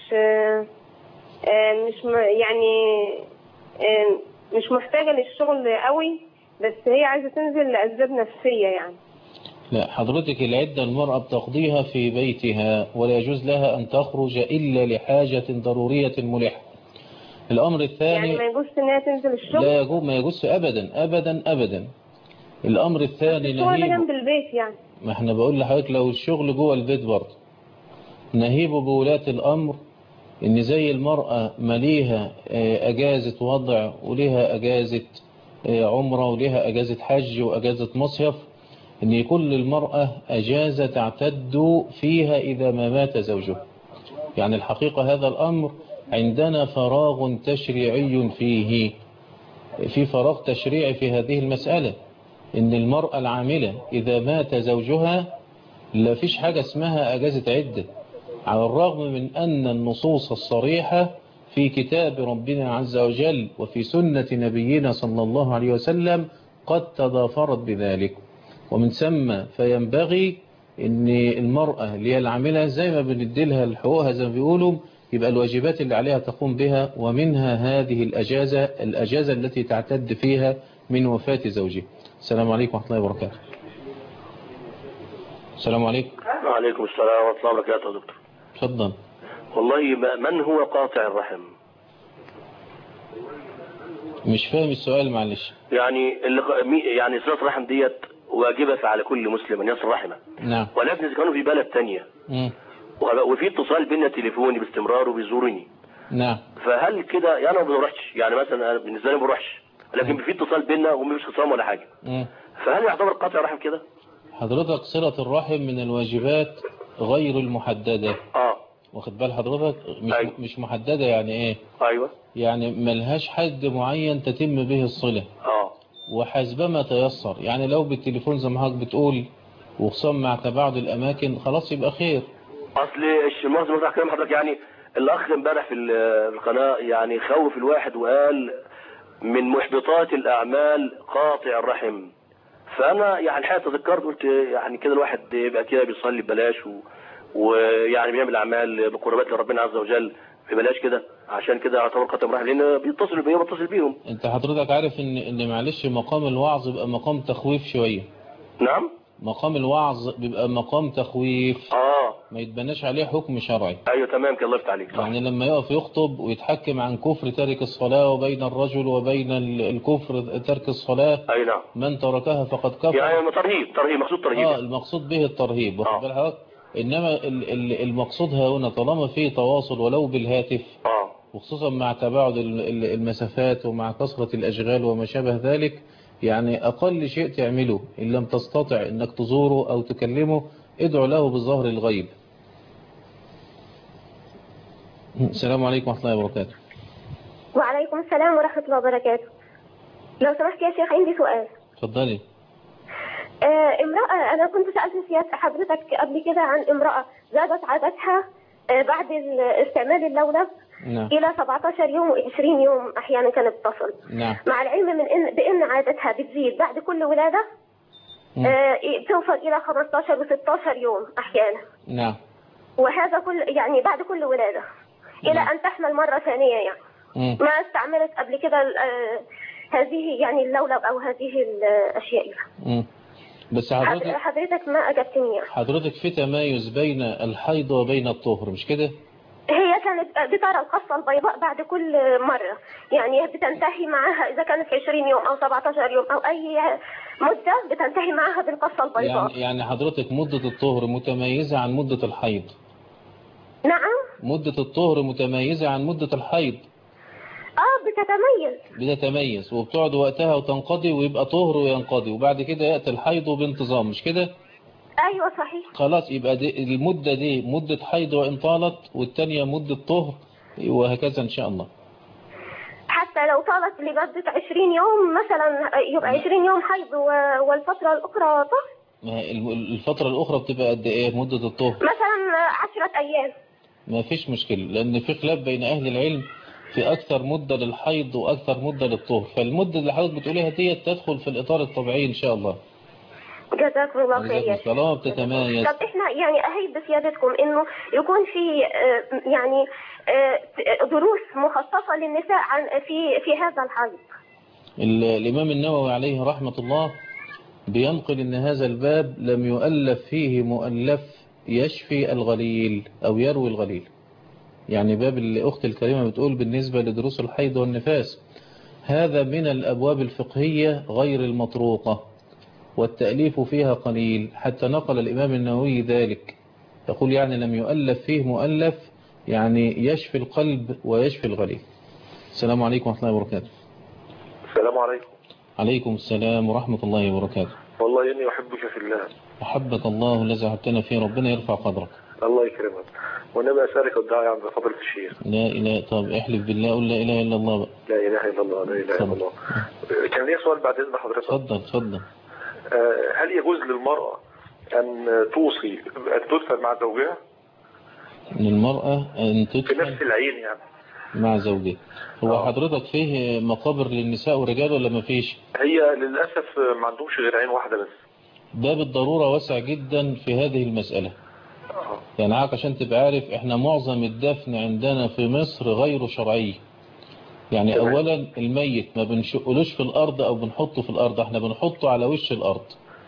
مش محتاجة للشغل قوي، بس هي عايزة تنزل لأسباب نفسية يعني. لا حضرتك، العدة المرأة بتقضيها في بيتها ولا يجوز لها أن تخرج إلا لحاجة ضرورية ملحة. الأمر الثاني يعني ما يجوز إنها تنزل الشغل؟ لا يجوز، ما يجوز أبدا أبدا أبدا. الأمر الثاني الشغل ده جنب البيت يعني. ما احنا بقول لحضرتك لو الشغل جوه البيت برضه نهيب بولاة الأمر إن زي المرأة ما ليها أجازة وضع وليها أجازة عمرة وليها أجازة حج وأجازة مصيف، إن يكون للمرأة أجازة تعتد فيها إذا ما مات زوجها. يعني الحقيقة هذا الأمر عندنا فراغ تشريعي فيه، في فراغ تشريعي في هذه المسألة، إن المرأة العاملة إذا مات زوجها لا فيش حاجة اسمها أجازة عدة، على الرغم من أن النصوص الصريحة في كتاب ربنا عز وجل وفي سنة نبينا صلى الله عليه وسلم قد تضافرت بذلك. ومن ثم فينبغي أن المرأة اللي هي العاملة زي ما بنديلها الحقوقها زي ما بيقولوا، يبقى الواجبات اللي عليها تقوم بها، ومنها هذه الأجازة التي تعتد فيها من وفاة زوجها. السلام عليكم ورحمة الله وبركاته. السلام عليكم. وعليكم السلام ورحمة الله وبركاته يا دكتور. تفضل. والله من هو قاطع الرحم؟ مش فاهم السؤال معلش. يعني صلة الرحم ديت واجبة على كل مسلم ان يصل رحمه. نعم. ولكن اذا كانوا في بلد تانية وفي اتصال بيننا تليفوني باستمرار وبيزورني. نعم. فهل كده يعني ما بروحش، يعني مثلا انا بالنسبه لي ما بروحش، لكن في اتصال بيننا ومفيش خصام ولا حاجه. فهل يعتبر قاطع رحم كده؟ حضرتك صلة الرحم من الواجبات غير المحددة. واخد بال حضرتك؟ مش محددة يعني ايه؟ ايوه. يعني ملهاش حد معين تتم به الصلة. وحسبما تيسر، يعني لو بالتليفون زي ما حضرتك بتقول وخصوصا مع تباعد الاماكن خلاص يبقى خير. اصل المؤاخذة بتاع كلام حضرتك، يعني الاخ امبارح في القناة يعني خوف الواحد وقال من محبطات الاعمال قاطع الرحم. فانا يعني الحقيقة تذكرت قلت يعني كده الواحد يبقى كده بيصلي ببلاش ويعني بيعمل اعمال بقربات لربنا عز وجل ببلاش كده، عشان كده يعتبر قاطع الرحم لان بيتصل بيا وبتصل بيهم. انت حضرتك عارف ان معلش مقام الوعظ بيبقى مقام تخويف شوية. نعم. مقام الوعظ بيبقى مقام تخويف. ما يتبناش عليه حكم شرعي. ايوه تمام كده، الله يفتح عليك. يعني لما يقف يخطب ويتحكم عن كفر تارك الصلاة وبين الرجل وبين الكفر ترك الصلاة. اي نعم. من تركها فقد كفر. يعني ترهيب مقصود ترهيب. المقصود به الترهيب واخد بال حضرتك. انما المقصود هنا طالما فيه تواصل ولو بالهاتف وخصوصا مع تباعد المسافات ومع كثرة الاشغال وما شابه ذلك، يعني اقل شيء تعمله ان لم تستطع انك تزوره او تكلمه ادعو له بظهر الغيب. السلام عليكم ورحمة الله وبركاته. وعليكم السلام ورحمة الله وبركاته. لو سمحت يا شيخ عندي سؤال. اتفضلي. امرأة، أنا كنت سألت سيادة حضرتك قبل كده عن امرأة زادت عادتها بعد استعمال اللولب إلى 17 يوم و20 يوم أحيانا كانت تصل. مع العلم من بأن عادتها بتزيد بعد كل ولادة توصل إلى 15 و16 يوم أحيانا. وهذا يعني بعد كل ولادة إلى أن تحمل مرة ثانية يعني. ما استعملت قبل كده هذه يعني اللولب أو هذه الأشياء. بس حضرتك ما أجبتني يعني. حضرتك في تمايز بين الحيض وبين الطهر مش كده؟ هي كانت بترى القصة البيضاء بعد كل مرة، يعني بتنتهي معها إذا كانت 20 يوم أو 17 يوم أو أي مدة بتنتهي معها بالقصة البيضاء. يعني حضرتك مدة الطهر متميزة عن مدة الحيض؟ نعم. مدة الطهر متميزة عن مدة الحيض؟ بتتميز وبتقعد وقتها وتنقضي ويبقى طهر وينقضي وبعد كده يأتي الحيض بانتظام مش كده؟ ايوه صحيح. خلاص يبقى دي المدة دي مدة حيض وإن طالت والتانية مدة طهر وهكذا إن شاء الله. حتى لو طالت لمدة 20 يوم مثلا يبقى 20 يوم حيض والفترة الأخرى طهر؟ الفترة الأخرى بتبقى قد إيه مدة الطهر؟ مثلا 10 أيام. ما فيش مشكلة لأن في خلاف بين أهل العلم في أكثر مدة للحيض وأكثر مدة للطهر، فالمدة اللي حضرتك بتقوليها دي تدخل في الإطار الطبيعي إن شاء الله. جزاكم الله خير يا شيخ. طالما بتتميز. طب احنا يعني أهيب بسيادتكم إنه يكون في يعني دروس مخصصة للنساء في هذا الحيض. الإمام النووي عليه رحمة الله بينقل إن هذا الباب لم يؤلف فيه مؤلف يشفي الغليل أو يروي الغليل. يعني باب الأخت الكريمة بتقول بالنسبة لدروس الحيض والنفاس، هذا من الأبواب الفقهية غير المطروقة والتأليف فيها قليل، حتى نقل الإمام النووي ذلك، يقول يعني لم يؤلف فيه مؤلف يعني يشفي القلب ويشفي الغليل. السلام عليكم ورحمة الله وبركاته. السلام عليكم. عليكم السلام ورحمة الله وبركاته. والله إني أحبك في الله. أحبك الله الذي أحببتنا فيه، ربنا يرفع قدرك. الله يكرمك. والنبي أسألك الدعاء عند فضيلة الشيخ. لا إله، طب احلف بالله قول لا إله إلا الله بقى. لا إله إلا الله، لا إله إلا الله. كان لي سؤال بعد إذن حضرتك. اتفضل. هل يجوز للمرأة أن توصي أن تدفن مع زوجها؟ للمرأة أن تدفن في نفس العين يعني مع زوجها. هو حضرتك فيه مقابر للنساء والرجال ولا ما فيش؟ هي للأسف ما عندهمش غير عين واحدة بس. باب الضرورة واسع جدا في هذه المسألة. يعني عشان تبقى عارف احنا معظم الدفن عندنا في مصر غير شرعي. يعني اولا الميت ما بنشقلوش في الارض او بنحطه في الارض، احنا بنحطه على وش الارض.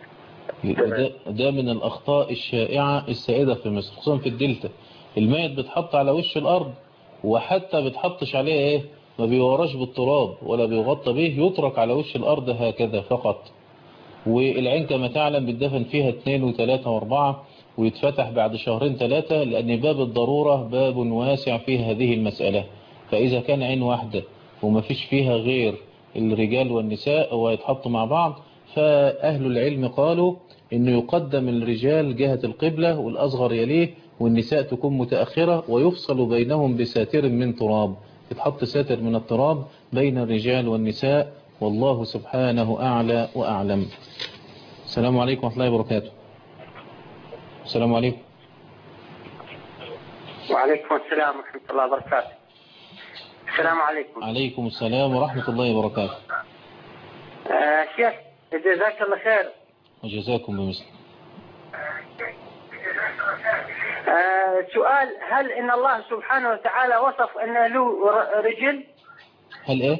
ده من الاخطاء الشائعة السائدة في مصر خصوصا في الدلتا. الميت بيتحط على وش الارض، وحتى بتحطش عليه ايه، ما بيوراش بالتراب ولا بيغطى به، يترك على وش الارض هكذا فقط. والعين كما تعلم بتدفن فيها 2 و3 و4 ويتفتح بعد 2-3 شهور، لأن باب الضرورة باب واسع في هذه المسألة. فإذا كان عين واحدة وما فيش فيها غير الرجال والنساء ويتحطوا مع بعض، فأهل العلم قالوا إنه يقدم الرجال جهة القبلة والأصغر يليه، والنساء تكون متأخرة، ويفصل بينهم بساتر من تراب، يتحط ساتر من التراب بين الرجال والنساء، والله سبحانه أعلى وأعلم. السلام عليكم ورحمة الله وبركاته. السلام عليكم. وعليكم السلام ورحمة الله وبركاته. السلام عليكم. عليكم السلام ورحمة الله وبركاته. شيخ جزاك الله خير. وجزاكم بمثل. سؤال، هل إن الله سبحانه وتعالى وصف أن له رجل؟ هل إيه؟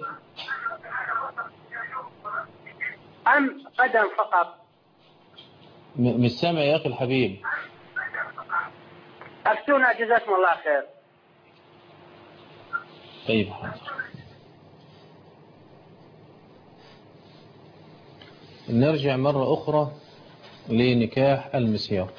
أم قدم فقط؟ مش سامع يا أخي الحبيب. أفتونا جزاكم الله خير. طيب حاضر. نرجع مرة أخرى لنكاح المسيار.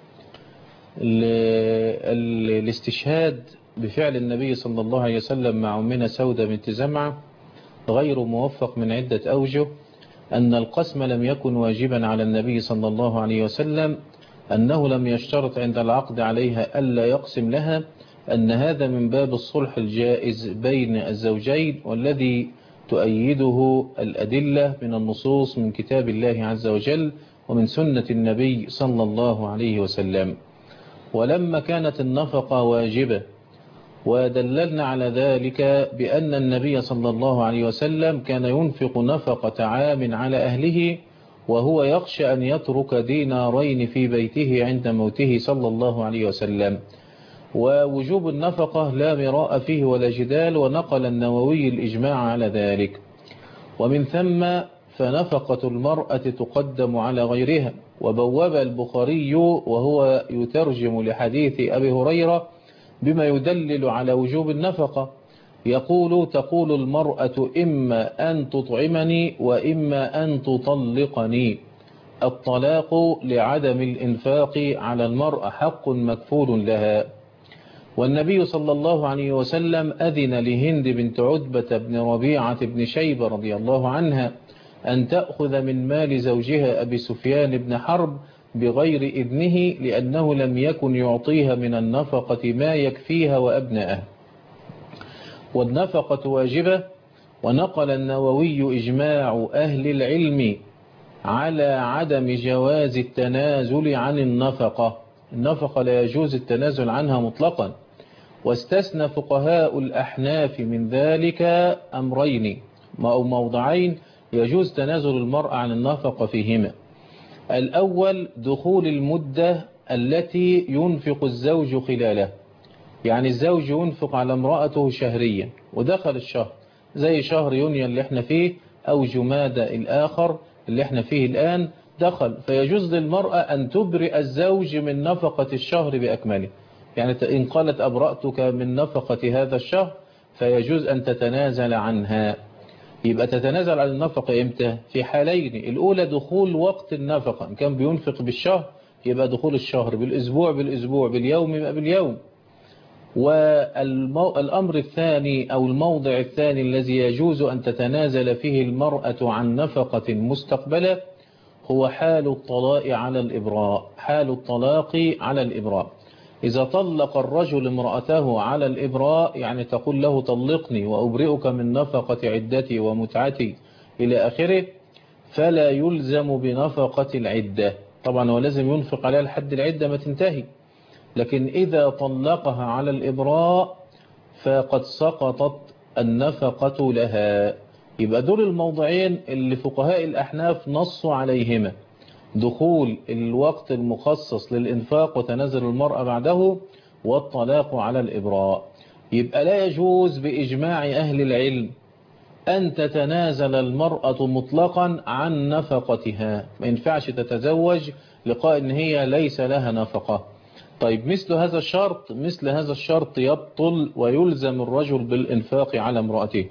الاستشهاد بفعل النبي صلى الله عليه وسلم مع أمنا سودة بنت زمعة غير موفق من عدة أوجه. أن القسم لم يكن واجبا على النبي صلى الله عليه وسلم، أنه لم يشترط عند العقد عليها ألا يقسم لها، أن هذا من باب الصلح الجائز بين الزوجين، والذي تؤيده الأدلة من النصوص من كتاب الله عز وجل ومن سنة النبي صلى الله عليه وسلم. ولما كانت النفقة واجبة، ودللنا على ذلك بأن النبي صلى الله عليه وسلم كان ينفق نفقة عام على أهله، وهو يخشى أن يترك دينارين في بيته عند موته صلى الله عليه وسلم. ووجوب النفقة لا مراء فيه ولا جدال، ونقل النووي الإجماع على ذلك. ومن ثم فنفقة المرأة تقدم على غيرها. وبواب البخاري وهو يترجم لحديث أبي هريرة بما يدلل على وجوب النفقة، يقول: تقول المرأة إما أن تطعمني وإما أن تطلقني. الطلاق لعدم الإنفاق على المرأة حق مكفول لها. والنبي صلى الله عليه وسلم أذن لهند بنت عتبة بن ربيعة بن شيبة رضي الله عنها أن تأخذ من مال زوجها أبي سفيان بن حرب بغير إذنه، لأنه لم يكن يعطيها من النفقة ما يكفيها وأبنائها. والنفقة واجبة. ونقل النووي إجماع أهل العلم على عدم جواز التنازل عن النفقة. النفقة لا يجوز التنازل عنها مطلقا. واستثنى فقهاء الأحناف من ذلك أمرين أو موضعين يجوز تنازل المرأة عن النفقة فيهما. الأول دخول المدة التي ينفق الزوج خلالها، يعني الزوج ينفق على امرأته شهريا ودخل الشهر زي شهر يونيو اللي احنا فيه أو جمادى الآخر اللي احنا فيه الآن دخل، فيجوز للمرأة أن تبرئ الزوج من نفقة الشهر بأكمله. يعني إن قالت أبرأتك من نفقة هذا الشهر فيجوز أن تتنازل عنها. يبقى تتنازل عن النفقة إمتى؟ في حالين، الأولى دخول وقت النفقة، إن كان بينفق بالشهر يبقى دخول الشهر، بالأسبوع بالأسبوع، باليوم يبقى باليوم. والأمر الثاني أو الموضع الثاني الذي يجوز أن تتنازل فيه المرأة عن نفقة مستقبلة هو حال الطلاق على الإبراء. حال الطلاق على الإبراء، إذا طلق الرجل امرأته على الإبراء، يعني تقول له طلقني وأبرئك من نفقة عدتي ومتعتي إلى آخره، فلا يلزم بنفقة العدة. طبعا هو لازم ينفق عليها لحد العدة ما تنتهي، لكن إذا طلقها على الإبراء فقد سقطت النفقة لها. يبقى دول الموضعين اللي فقهاء الأحناف نصوا عليهما: دخول الوقت المخصص للإنفاق وتنازل المرأة بعده، والطلاق على الإبراء. يبقى لا يجوز بإجماع أهل العلم أن تتنازل المرأة مطلقا عن نفقتها، ما ينفعش تتزوج لقاء إن هي ليس لها نفقة. طيب مثل هذا الشرط يبطل ويلزم الرجل بالإنفاق على امرأته.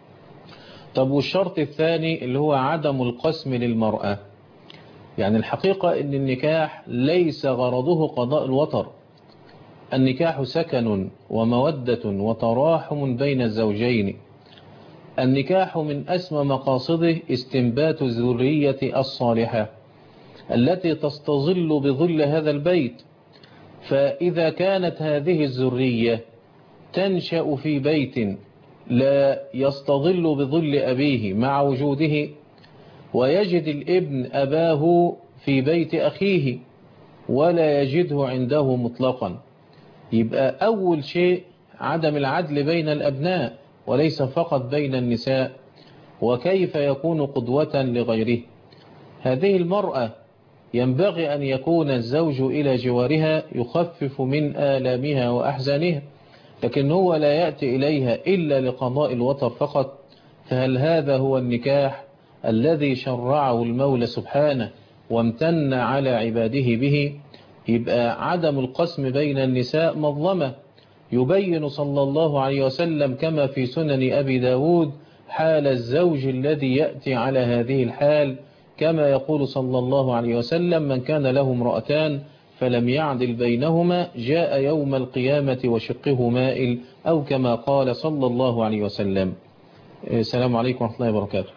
طب والشرط الثاني اللي هو عدم القسم للمرأة، يعني الحقيقة ان النكاح ليس غرضه قضاء الوطر، النكاح سكن ومودة وتراحم بين الزوجين. النكاح من أسمى مقاصده استنبات الذرية الصالحة التي تستظل بظل هذا البيت. فإذا كانت هذه الذرية تنشأ في بيت لا يستظل بظل أبيه مع وجوده، ويجد الابن أباه في بيت أخيه ولا يجده عنده مطلقا، يبقى أول شيء عدم العدل بين الأبناء وليس فقط بين النساء، وكيف يكون قدوة لغيره. هذه المرأة ينبغي أن يكون الزوج إلى جوارها يخفف من آلامها وأحزانها، لكن هو لا يأتي إليها إلا لقضاء الوطر فقط. فهل هذا هو النكاح الذي شرعه المولى سبحانه وامتن على عباده به؟ يبقى عدم القسم بين النساء مظلمة. يبين صلى الله عليه وسلم كما في سنن أبي داود حال الزوج الذي يأتي على هذه الحال، كما يقول صلى الله عليه وسلم: من كان له امرأتان فلم يعدل بينهما جاء يوم القيامة وشقه مائل، أو كما قال صلى الله عليه وسلم. السلام عليكم ورحمة الله وبركاته.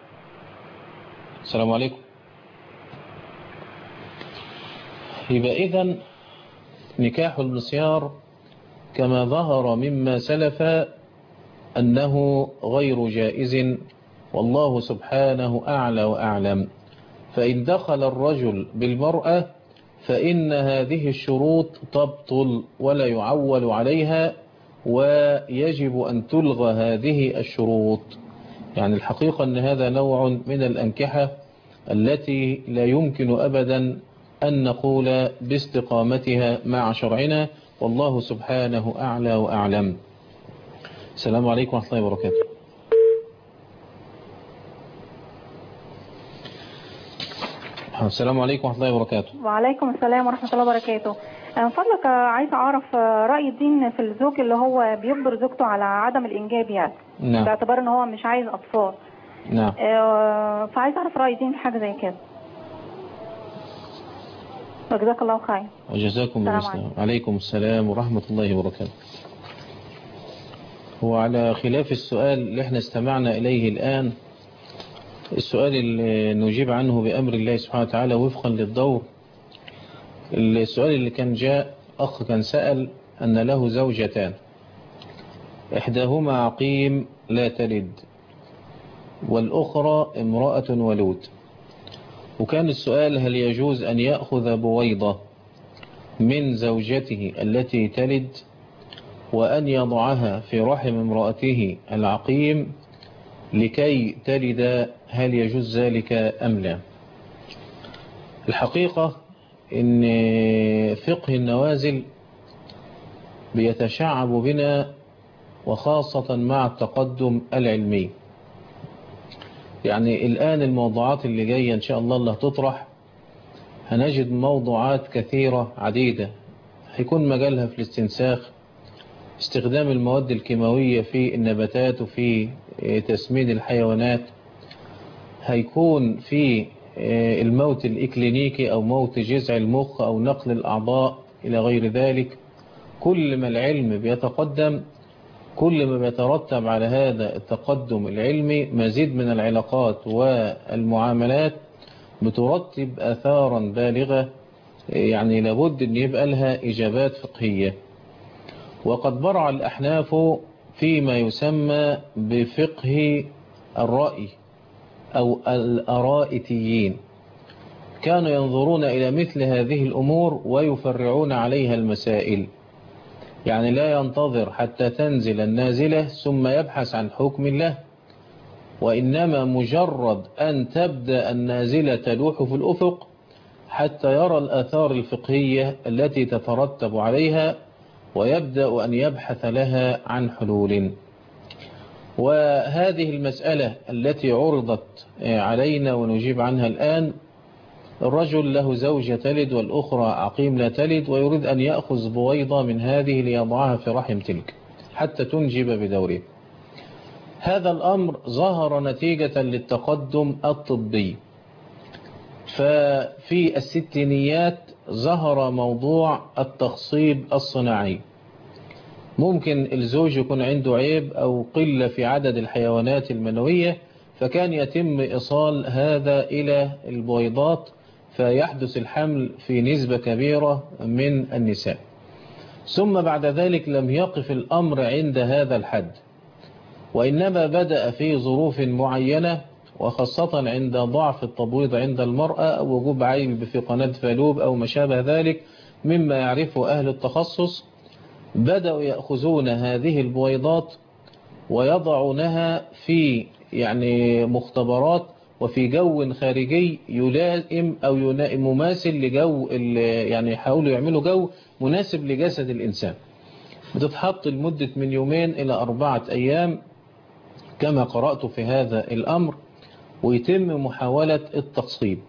السلام عليكم. يبقى إذن نكاح المسيار كما ظهر مما سلف أنه غير جائز، والله سبحانه أعلى وأعلم. فإن دخل الرجل بالمرأة فإن هذه الشروط تبطل ولا يعول عليها، ويجب أن تلغى هذه الشروط. يعني الحقيقة أن هذا نوع من الأنكحة التي لا يمكن أبدا أن نقول باستقامتها مع شرعنا، والله سبحانه أعلى وأعلم. السلام عليكم ورحمة الله وبركاته. السلام عليكم ورحمة الله وبركاته. وعليكم السلام ورحمة الله وبركاته. من فضلك عايز أعرف رأي الدين في الزوج اللي هو بيجبر زوجته على عدم الإنجاب، يعني نعم، باعتبار ان هو مش عايز أطفال. نعم. فعايز أعرف رأي الدين في حاجة زي كده. وجزاك الله خير. وجزاكم الله خير. عليكم السلام ورحمة الله وبركاته. وعلى خلاف السؤال اللي احنا استمعنا إليه الآن، السؤال اللي نجيب عنه بأمر الله سبحانه وتعالى وفقا للدور. السؤال اللي كان جاء أخ كان سأل أن له زوجتان، إحداهما عقيم لا تلد والأخرى امرأة ولود، وكان السؤال: هل يجوز أن يأخذ بويضة من زوجته التي تلد وأن يضعها في رحم امرأته العقيم لكي تلد؟ هل يجوز ذلك أم لا؟ الحقيقة إن فقه النوازل بيتشعب بنا، وخاصة مع التقدم العلمي. يعني الآن الموضوعات اللي جاية إن شاء الله اللي هتطرح، هنجد موضوعات كثيرة عديدة هيكون مجالها في الاستنساخ، استخدام المواد الكيماوية في النباتات وفي تسمين الحيوانات، هيكون في الموت الإكلينيكي أو موت جذع المخ أو نقل الأعضاء إلى غير ذلك. كل ما العلم بيتقدم كل ما بيترتب على هذا التقدم العلمي مزيد من العلاقات والمعاملات بترتب آثارا بالغة، يعني لابد أن يبقى لها إجابات فقهية. وقد برع الأحناف فيما يسمى بفقه الرأي أو الأرائتيين، كانوا ينظرون إلى مثل هذه الأمور ويفرعون عليها المسائل، يعني لا ينتظر حتى تنزل النازلة ثم يبحث عن حكم الله، وإنما مجرد أن تبدأ النازلة تلوح في الأفق حتى يرى الآثار الفقهية التي تترتب عليها ويبدأ أن يبحث لها عن حلول. وهذه المسألة التي عرضت علينا ونجيب عنها الآن، الرجل له زوجة تلد والأخرى عقيم لا تلد، ويريد أن يأخذ بويضة من هذه ليضعها في رحم تلك حتى تنجب بدوره. هذا الأمر ظهر نتيجة للتقدم الطبي، ففي الستينيات ظهر موضوع التخصيب الصناعي. ممكن الزوج يكون عنده عيب أو قلة في عدد الحيوانات المنوية، فكان يتم إيصال هذا إلى البويضات فيحدث الحمل في نسبة كبيرة من النساء. ثم بعد ذلك لم يقف الأمر عند هذا الحد، وإنما بدأ في ظروف معينة، وخاصة عند ضعف التبويض عند المرأة أو وجود عيب في قناة فالوب أو ما شابه ذلك مما يعرفه أهل التخصص، بدأوا يأخذون هذه البويضات ويضعونها في يعني مختبرات وفي جو خارجي يلائم أو مماثل لجو، يعني يحاولوا يعملوا جو مناسب لجسد الإنسان. بتتحط لمدة من 2 إلى 4 أيام كما قرأت في هذا الأمر، ويتم محاولة التخصيب،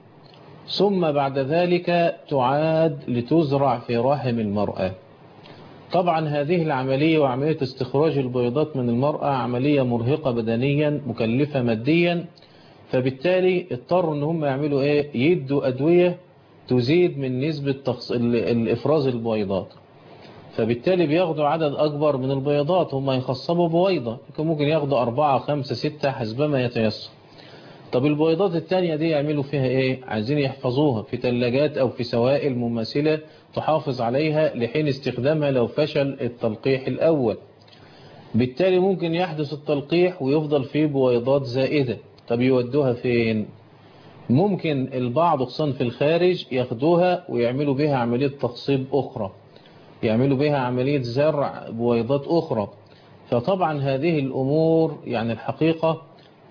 ثم بعد ذلك تعاد لتزرع في رحم المرأة. طبعا هذه العملية وعملية استخراج البيضات من المرأة عملية مرهقة بدنيا مكلفة ماديا، فبالتالي اضطروا ان هم يعملوا ايه، يدوا أدوية تزيد من نسبة الإفراز البيضات، فبالتالي بياخدوا عدد أكبر من البيضات. هم يخصبوا بويضة ممكن ياخدوا 4 5 6 حسبما يتيسر. طب البيضات التانية دي يعملوا فيها ايه؟ عايزين يحفظوها في ثلاجات أو في سوائل مماثلة تحافظ عليها لحين استخدامها لو فشل التلقيح الأول. بالتالي ممكن يحدث التلقيح ويفضل فيه بويضات زائدة. طب يودوها فين؟ ممكن البعض خصوصا في الخارج ياخدوها ويعملوا بها عملية تخصيب أخرى، يعملوا بها عملية زرع بويضات أخرى. فطبعا هذه الأمور يعني الحقيقة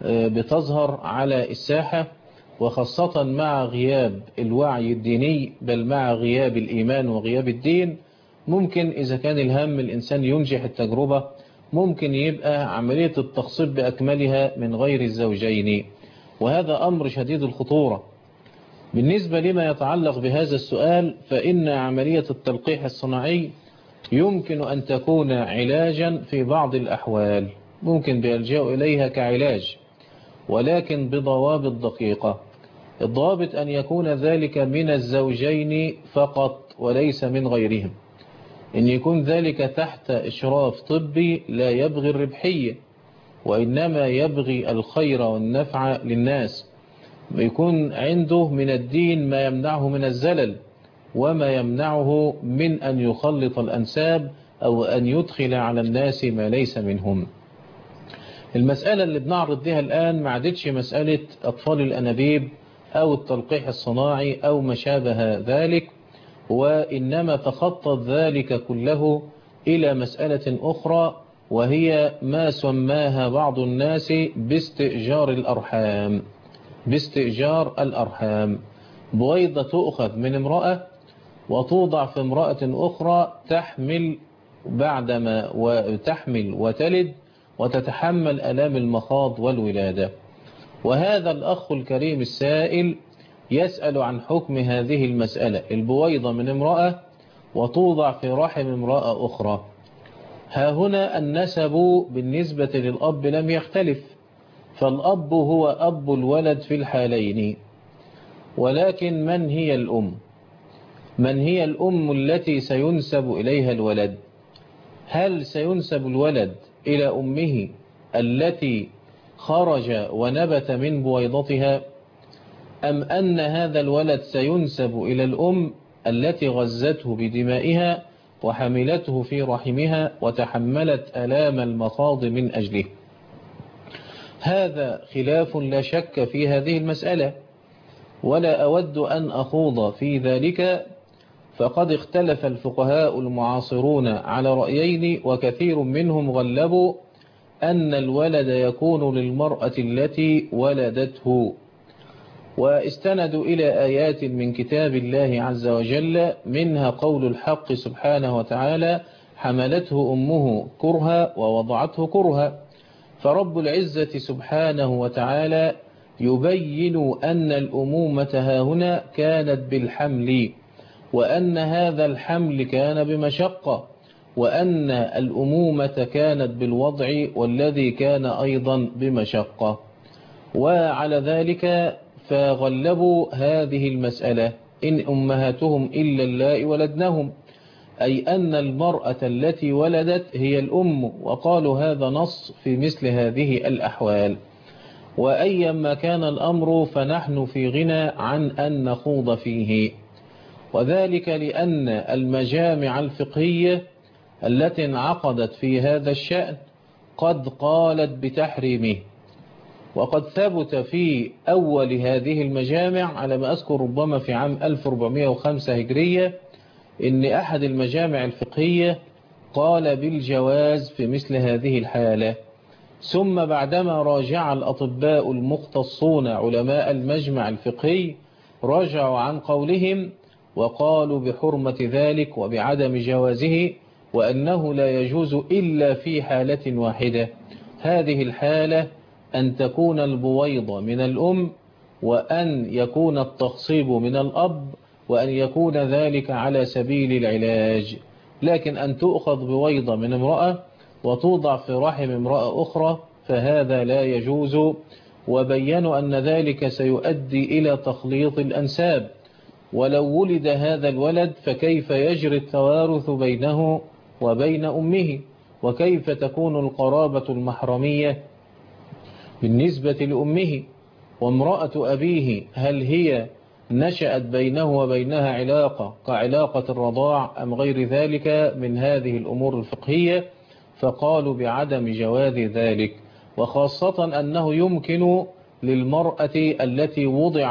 بتظهر على الساحة، وخاصة مع غياب الوعي الديني، بل مع غياب الإيمان وغياب الدين. ممكن إذا كان الهم الإنسان ينجح التجربة، ممكن يبقى عملية التخصيب بأكملها من غير الزوجين، وهذا أمر شديد الخطورة. بالنسبة لما يتعلق بهذا السؤال، فإن عملية التلقيح الصناعي يمكن أن تكون علاجا في بعض الأحوال، ممكن بيلجأوا إليها كعلاج، ولكن بضوابط دقيقة. الضوابط أن يكون ذلك من الزوجين فقط وليس من غيرهم، أن يكون ذلك تحت إشراف طبي لا يبغي الربحية وإنما يبغي الخير والنفع للناس، ويكون عنده من الدين ما يمنعه من الزلل وما يمنعه من أن يخلط الأنساب أو أن يدخل على الناس ما ليس منهم. المسألة اللي بنعرض بها الآن ما عادتش مسألة أطفال الأنابيب أو التلقيح الصناعي أو ما شابه ذلك، وإنما تخطط ذلك كله إلى مسألة أخرى، وهي ما سماها بعض الناس باستئجار الأرحام. باستئجار الأرحام، بويضة تؤخذ من امرأة وتوضع في امرأة أخرى تحمل بعدما وتحمل وتلد وتتحمل آلام المخاض والولادة. وهذا الأخ الكريم السائل يسأل عن حكم هذه المسألة، البويضة من امرأة وتوضع في رحم امرأة أخرى. ها هنا النسب بالنسبة للأب لم يختلف، فالأب هو أب الولد في الحالين. ولكن من هي الأم؟ من هي الأم التي سينسب إليها الولد؟ هل سينسب الولد إلى أمه التي خرج ونبت من بويضتها، أم أن هذا الولد سينسب إلى الأم التي غزته بدمائها وحملته في رحمها وتحملت آلام المخاض من أجله؟ هذا خلاف لا شك في هذه المسألة، ولا أود أن أخوض في ذلك، فقد اختلف الفقهاء المعاصرون على رأيين، وكثير منهم غلبوا أن الولد يكون للمرأة التي ولدته، واستندوا إلى آيات من كتاب الله عز وجل، منها قول الحق سبحانه وتعالى: حملته أمه كرها ووضعته كرها. فرب العزة سبحانه وتعالى يبين أن الأمومة هاهنا كانت بالحمل، وأن هذا الحمل كان بمشقة، وأن الأمومة كانت بالوضع والذي كان أيضا بمشقة. وعلى ذلك فغلبوا هذه المسألة: إن أمهاتهم إلا اللائي ولدنهم، أي أن المرأة التي ولدت هي الأم، وقالوا هذا نص في مثل هذه الأحوال. وأيما كان الأمر فنحن في غنى عن أن نخوض فيه، وذلك لأن المجامع الفقهية التي انعقدت في هذا الشأن قد قالت بتحريمه. وقد ثبت في أول هذه المجامع على ما أذكر ربما في عام 1405 هجرية إن أحد المجامع الفقهية قال بالجواز في مثل هذه الحالة. ثم بعدما راجع الأطباء المختصون علماء المجمع الفقهي رجعوا عن قولهم وقالوا بحرمة ذلك وبعدم جوازه، وأنه لا يجوز إلا في حالة واحدة. هذه الحالة أن تكون البويضة من الأم، وأن يكون التخصيب من الأب، وأن يكون ذلك على سبيل العلاج. لكن أن تؤخذ بويضة من امرأة وتوضع في رحم امرأة أخرى فهذا لا يجوز، وبينوا أن ذلك سيؤدي إلى تخليط الأنساب، ولو ولد هذا الولد فكيف يجري التوارث بينه وبين أمه، وكيف تكون القرابة المحرمية بالنسبة لأمه؟ وامرأة أبيه هل هي نشأت بينه وبينها علاقة كعلاقة الرضاع أم غير ذلك من هذه الأمور الفقهية؟ فقالوا بعدم جواز ذلك، وخاصة أنه يمكن للمرأة التي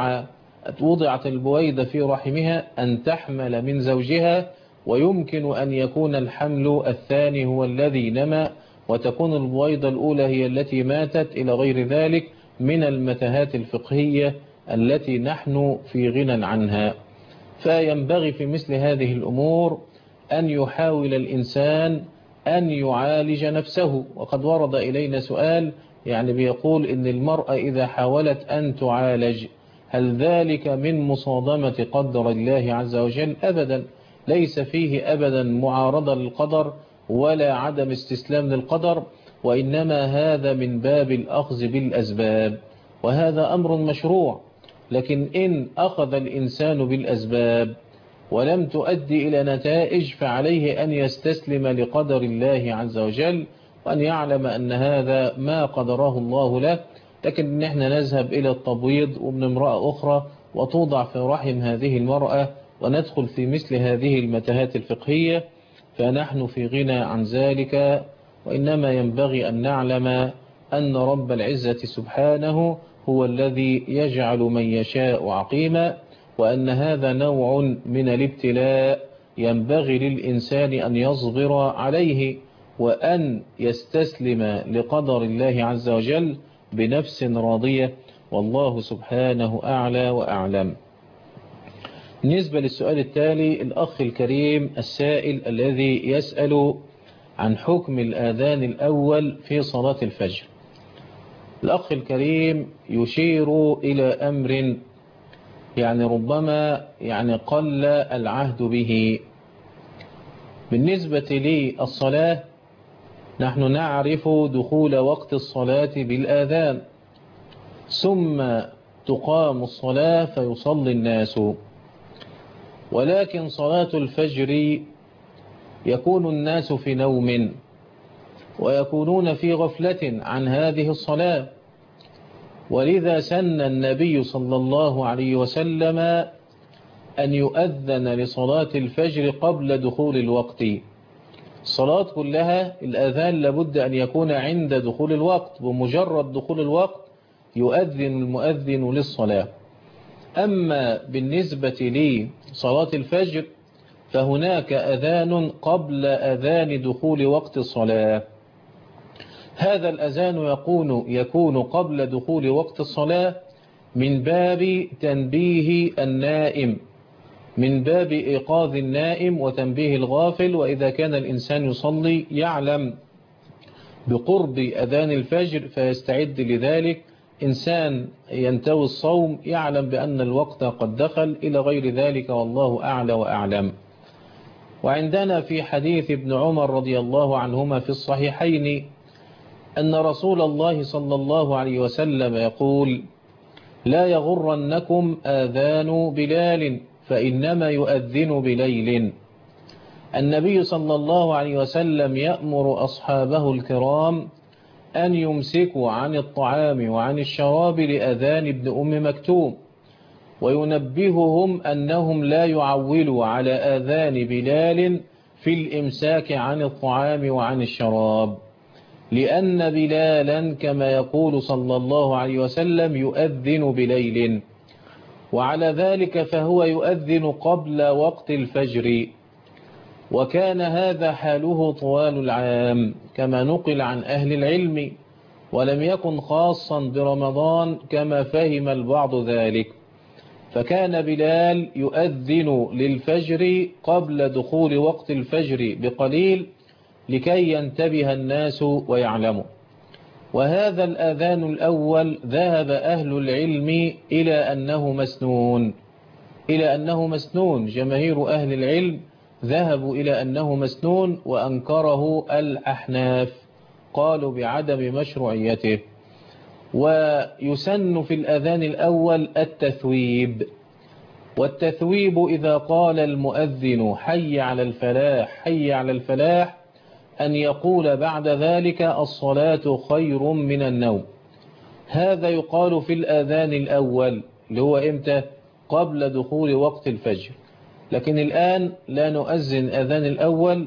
وضعت البويضة في رحمها أن تحمل من زوجها، ويمكن أن يكون الحمل الثاني هو الذي نمى، وتكون البويضة الأولى هي التي ماتت، إلى غير ذلك من المتاهات الفقهية التي نحن في غنى عنها. فينبغي في مثل هذه الأمور أن يحاول الإنسان أن يعالج نفسه. وقد ورد إلينا سؤال بيقول إن المرأة إذا حاولت أن تعالج هل ذلك من مصادمة قدر الله عز وجل؟ أبدا، ليس فيه أبدا معارضة للقدر ولا عدم استسلام للقدر، وإنما هذا من باب الأخذ بالأسباب، وهذا أمر مشروع. لكن إن أخذ الإنسان بالأسباب ولم تؤدي إلى نتائج فعليه أن يستسلم لقدر الله عز وجل، وأن يعلم أن هذا ما قدره الله له. لكن نحن نذهب إلى التبويض ومن امرأة أخرى وتوضع في رحم هذه المرأة وندخل في مثل هذه المتاهات الفقهية، فنحن في غنى عن ذلك. وإنما ينبغي أن نعلم أن رب العزة سبحانه هو الذي يجعل من يشاء عقيما، وأن هذا نوع من الابتلاء ينبغي للإنسان أن يصبر عليه وأن يستسلم لقدر الله عز وجل بنفس راضية، والله سبحانه أعلى وأعلم. بالنسبة للسؤال التالي، الأخ الكريم السائل الذي يسأل عن حكم الآذان الأول في صلاة الفجر. الأخ الكريم يشير إلى أمر ربما قل العهد به، بالنسبة للصلاة نحن نعرف دخول وقت الصلاة بالآذان، ثم تقام الصلاة فيصلي الناس. ولكن صلاة الفجر يكون الناس في نوم ويكونون في غفلة عن هذه الصلاة، ولذا سن النبي صلى الله عليه وسلم أن يؤذن لصلاة الفجر قبل دخول الوقت. الصلاة كلها الأذان لابد أن يكون عند دخول الوقت، بمجرد دخول الوقت يؤذن المؤذن للصلاة. أما بالنسبة لصلاة الفجر فهناك أذان قبل أذان دخول وقت الصلاة. هذا الأذان يكون قبل دخول وقت الصلاة من باب تنبيه النائم، من باب إيقاظ النائم وتنبيه الغافل. وإذا كان الإنسان يصلي يعلم بقرب أذان الفجر فيستعد لذلك، إنسان ينتوي الصوم يعلم بأن الوقت قد دخل، إلى غير ذلك، والله أعلى وأعلم. وعندنا في حديث ابن عمر رضي الله عنهما في الصحيحين أن رسول الله صلى الله عليه وسلم يقول: لا يغرنكم آذان بلال فإنما يؤذن بليل. النبي صلى الله عليه وسلم يأمر أصحابه الكرام أن يمسكوا عن الطعام وعن الشراب لأذان ابن أم مكتوم، وينبههم أنهم لا يعولوا على آذان بلال في الإمساك عن الطعام وعن الشراب، لأن بلالا كما يقول صلى الله عليه وسلم يؤذن بليل، وعلى ذلك فهو يؤذن قبل وقت الفجر. وكان هذا حاله طوال العام كما نقل عن أهل العلم، ولم يكن خاصا برمضان كما فهم البعض ذلك. فكان بلال يؤذن للفجر قبل دخول وقت الفجر بقليل لكي ينتبه الناس ويعلموا. وهذا الأذان الأول ذهب أهل العلم إلى أنه مسنون، جماهير أهل العلم ذهبوا إلى أنه مسنون، وأنكره الأحناف، قالوا بعدم مشروعيته. ويسن في الأذان الأول التثويب، والتثويب إذا قال المؤذن حي على الفلاح حي على الفلاح أن يقول بعد ذلك الصلاة خير من النوم. هذا يقال في الأذان الأول اللي هو إمتى؟ قبل دخول وقت الفجر. لكن الآن لا نؤذن أذان الأول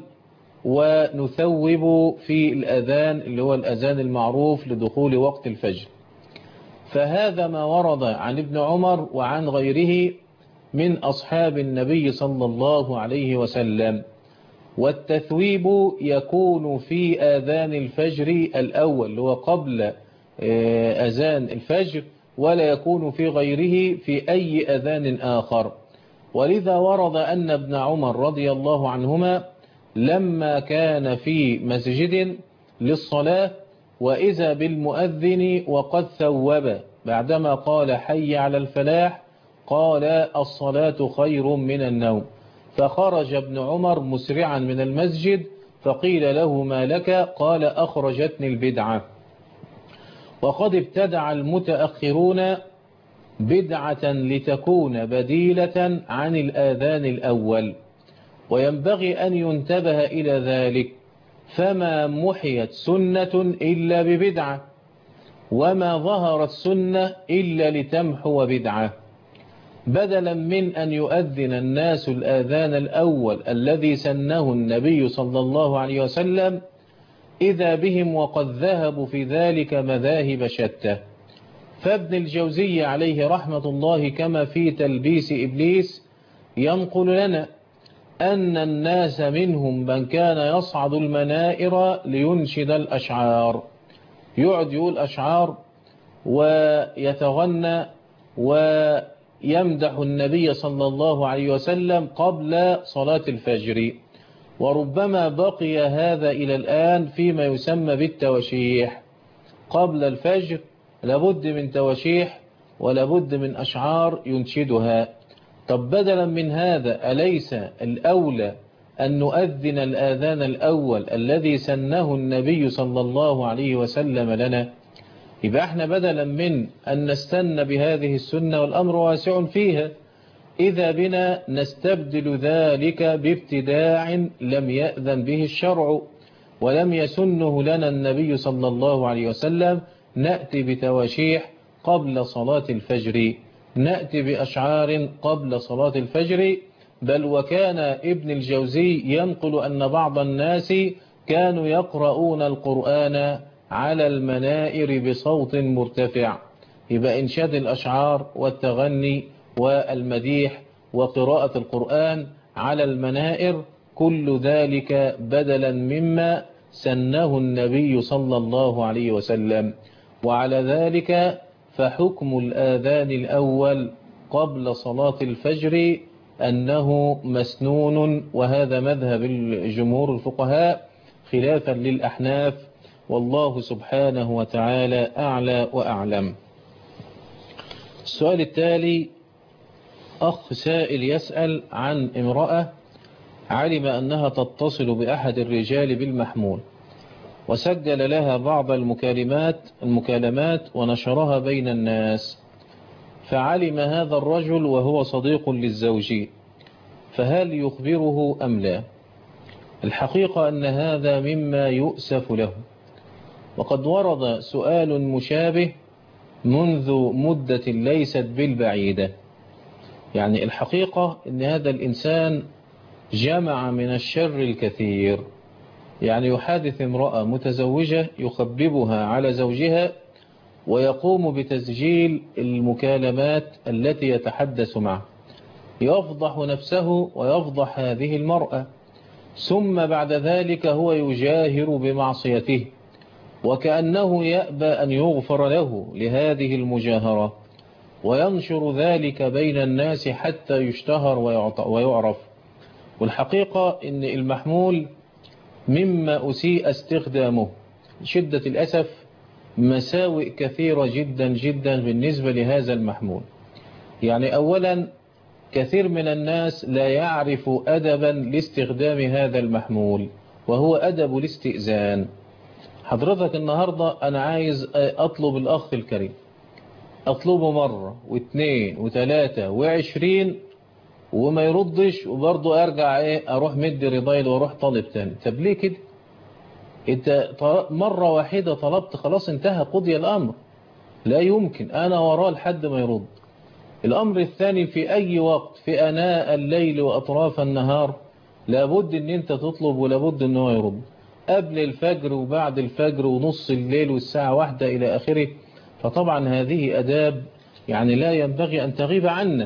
ونثوب في الأذان اللي هو الأذان المعروف لدخول وقت الفجر. فهذا ما ورد عن ابن عمر وعن غيره من أصحاب النبي صلى الله عليه وسلم. والتثويب يكون في آذان الفجر الأول اللي هو قبل أذان الفجر، ولا يكون في غيره في أي أذان آخر. ولذا ورد أن ابن عمر رضي الله عنهما لما كان في مسجد للصلاة وإذا بالمؤذن وقد ثوب بعدما قال حي على الفلاح قال الصلاة خير من النوم، فخرج ابن عمر مسرعا من المسجد فقيل له ما لك؟ قال أخرجتني البدعة. وقد ابتدع المتأخرون بدعة لتكون بديلة عن الآذان الأول، وينبغي أن ينتبه إلى ذلك. فما محيت سنة إلا ببدعة، وما ظهرت سنة إلا لتمحو بدعة. بدلا من أن يؤذن الناس الآذان الأول الذي سنه النبي صلى الله عليه وسلم، إذا بهم وقد ذهبوا في ذلك مذاهب شتى. فابن الجوزي عليه رحمة الله كما في تلبيس إبليس ينقل لنا أن الناس منهم من كان يصعد المنائر لينشد الأشعار، يقعد يقول أشعار ويتغنى ويمدح النبي صلى الله عليه وسلم قبل صلاة الفجر. وربما بقي هذا إلى الآن فيما يسمى بالتوشيح. قبل الفجر لابد من توشيح ولابد من أشعار ينشدها. طب بدلا من هذا أليس الأولى أن نؤذن الآذان الأول الذي سنه النبي صلى الله عليه وسلم لنا، يبقى احنا بدلا من أن نستن بهذه السنة والأمر واسع فيها، إذا بنا نستبدل ذلك بابتداع لم يأذن به الشرع ولم يسنه لنا النبي صلى الله عليه وسلم. نأتي بتواشيح قبل صلاة الفجر، نأتي بأشعار قبل صلاة الفجر. بل وكان ابن الجوزي ينقل أن بعض الناس كانوا يقرؤون القرآن على المنائر بصوت مرتفع. يبقى إنشاد الأشعار والتغني والمديح وقراءة القرآن على المنائر كل ذلك بدلا مما سنه النبي صلى الله عليه وسلم. وعلى ذلك فحكم الآذان الأول قبل صلاة الفجر أنه مسنون، وهذا مذهب الجمهور الفقهاء خلافا للأحناف، والله سبحانه وتعالى أعلى وأعلم. السؤال التالي: أخ سائل يسأل عن امرأة علم أنها تتصل بأحد الرجال بالمحمول، وسجل لها بعض المكالمات ونشرها بين الناس، فعلم هذا الرجل وهو صديق للزوج، فهل يخبره أم لا؟ الحقيقة أن هذا مما يؤسف له، وقد ورد سؤال مشابه منذ مدة ليست بالبعيدة. يعني الحقيقة أن هذا الإنسان جمع من الشر الكثير. يعني يحادث امرأة متزوجة يخببها على زوجها ويقوم بتسجيل المكالمات التي يتحدث معه، يفضح نفسه ويفضح هذه المرأة، ثم بعد ذلك هو يجاهر بمعصيته وكأنه يأبى أن يغفر له لهذه المجاهرة، وينشر ذلك بين الناس حتى يشتهر ويعرف. والحقيقة إن المحمول مما أسيء استخدامه، شدة الأسف مساوئ كثيرة جدا جدا بالنسبة لهذا المحمول. يعني أولا كثير من الناس لا يعرف أدبا لاستخدام هذا المحمول، وهو أدب الاستئذان. حضرتك النهاردة أنا عايز أطلب الأخ الكريم، أطلبه مرة واثنين وثلاثة وعشرين وما يردش، وبرضه أرجع أروح مدي رضايل وأروح طالب تاني. طب ليه كده؟ أنت مرة واحدة طلبت خلاص انتهى قضي الأمر، لا يمكن أنا وراه لحد ما يرد. الأمر الثاني في أي وقت في أناء الليل وأطراف النهار لابد أن أنت تطلب ولابد أنه يرد، قبل الفجر وبعد الفجر ونص الليل والساعة 1 إلى آخره. فطبعا هذه أداب يعني لا ينبغي أن تغيب عنا.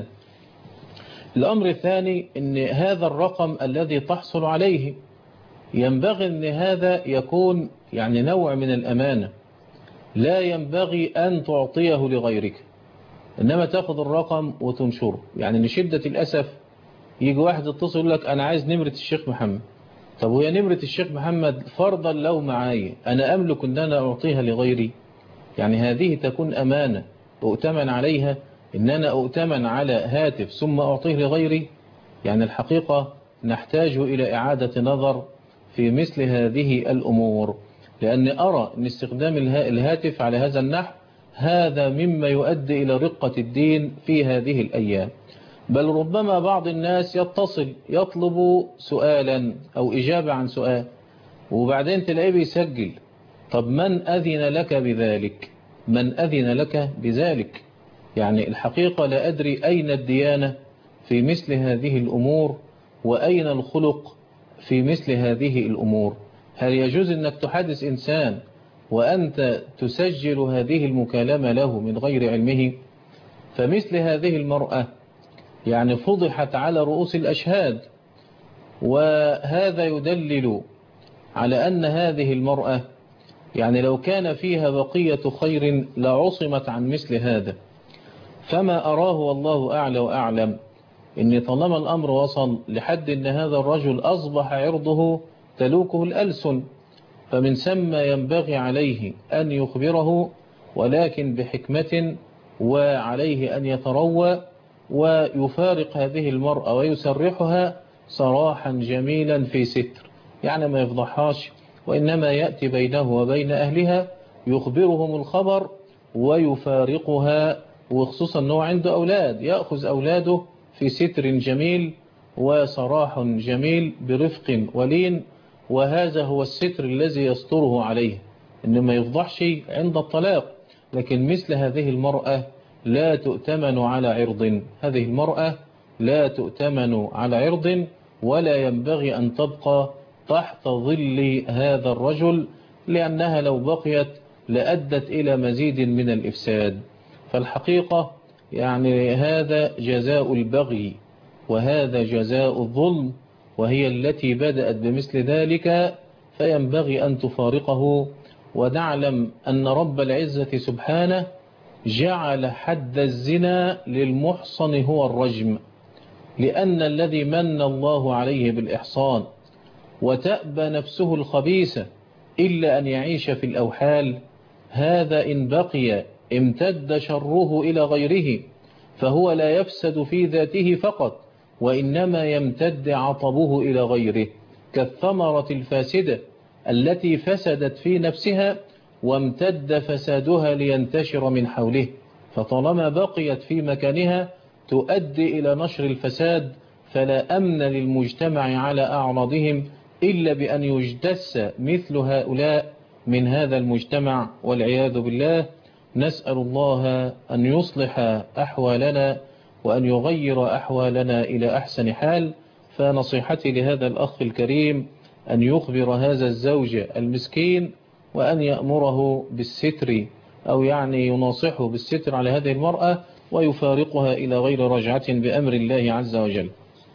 الأمر الثاني أن هذا الرقم الذي تحصل عليه ينبغي أن هذا يكون يعني نوع من الأمانة، لا ينبغي أن تعطيه لغيرك، إنما تأخذ الرقم وتنشره. يعني لشدة الأسف يجي واحد يتصل يقول لك أنا عايز نمرة الشيخ محمد. طب وهي نمرة الشيخ محمد فرضا لو معايا أنا أملك أن أنا أعطيها لغيري؟ يعني هذه تكون أمانة أؤتمن عليها، إن أنا أؤتمن على هاتف ثم أعطيه لغيري؟ يعني الحقيقة نحتاج إلى إعادة نظر في مثل هذه الأمور، لأن أرى أن استخدام الهاتف على هذا النحو هذا مما يؤدي إلى رقة الدين في هذه الأيام. بل ربما بعض الناس يتصل يطلب سؤالا أو إجابة عن سؤال وبعدين تلاقيه بيسجل. طب من أذن لك بذلك؟ من أذن لك بذلك؟ يعني الحقيقة لا أدري أين الديانة في مثل هذه الأمور، وأين الخلق في مثل هذه الأمور. هل يجوز أنك تحدث إنسان وأنت تسجل هذه المكالمة له من غير علمه؟ فمثل هذه المرأة يعني فضحت على رؤوس الأشهاد، وهذا يدلل على أن هذه المرأة يعني لو كان فيها بقية خير لعصمت عن مثل هذا. فما أراه والله أعلى وأعلم إن طالما الأمر وصل لحد أن هذا الرجل أصبح عرضه تلوكه الألسن، فمن ثم ينبغي عليه أن يخبره، ولكن بحكمة، وعليه أن يتروى ويفارق هذه المرأة ويسرحها سراحا جميلا في ستر، يعني ما يفضحهاش، وإنما يأتي بينه وبين أهلها يخبرهم الخبر ويفارقها، وخصوصا أنه عنده أولاد يأخذ أولاده في ستر جميل وسراح جميل برفق ولين، وهذا هو الستر الذي يستره عليه، إن ما يفضحش عند الطلاق. لكن مثل هذه المرأة لا تؤتمن على عرض، هذه المرأة لا تؤتمن على عرض، ولا ينبغي أن تبقى تحت ظل هذا الرجل، لأنها لو بقيت لأدت إلى مزيد من الإفساد. فالحقيقة يعني هذا جزاء البغي وهذا جزاء الظلم، وهي التي بدأت بمثل ذلك، فينبغي أن تفارقه. ونعلم أن رب العزة سبحانه جعل حد الزنا للمحصن هو الرجم، لأن الذي من الله عليه بالإحصان وتأبى نفسه الخبيثة إلا أن يعيش في الأوحال، هذا إن بقي امتد شره إلى غيره، فهو لا يفسد في ذاته فقط، وإنما يمتد عطبه إلى غيره، كالثمرة الفاسدة التي فسدت في نفسها وامتد فسادها لينتشر من حوله، فطالما بقيت في مكانها تؤدي إلى نشر الفساد، فلا أمن للمجتمع على أعراضهم إلا بأن يجتث مثل هؤلاء من هذا المجتمع والعياذ بالله. نسأل الله أن يصلح أحوالنا وأن يغير أحوالنا إلى أحسن حال. فنصيحتي لهذا الأخ الكريم أن يخبر هذا الزوج المسكين وأن يأمره بالستر، أو يعني يناصحه بالستر على هذه المرأة ويفارقها إلى غير رجعة بأمر الله عز وجل.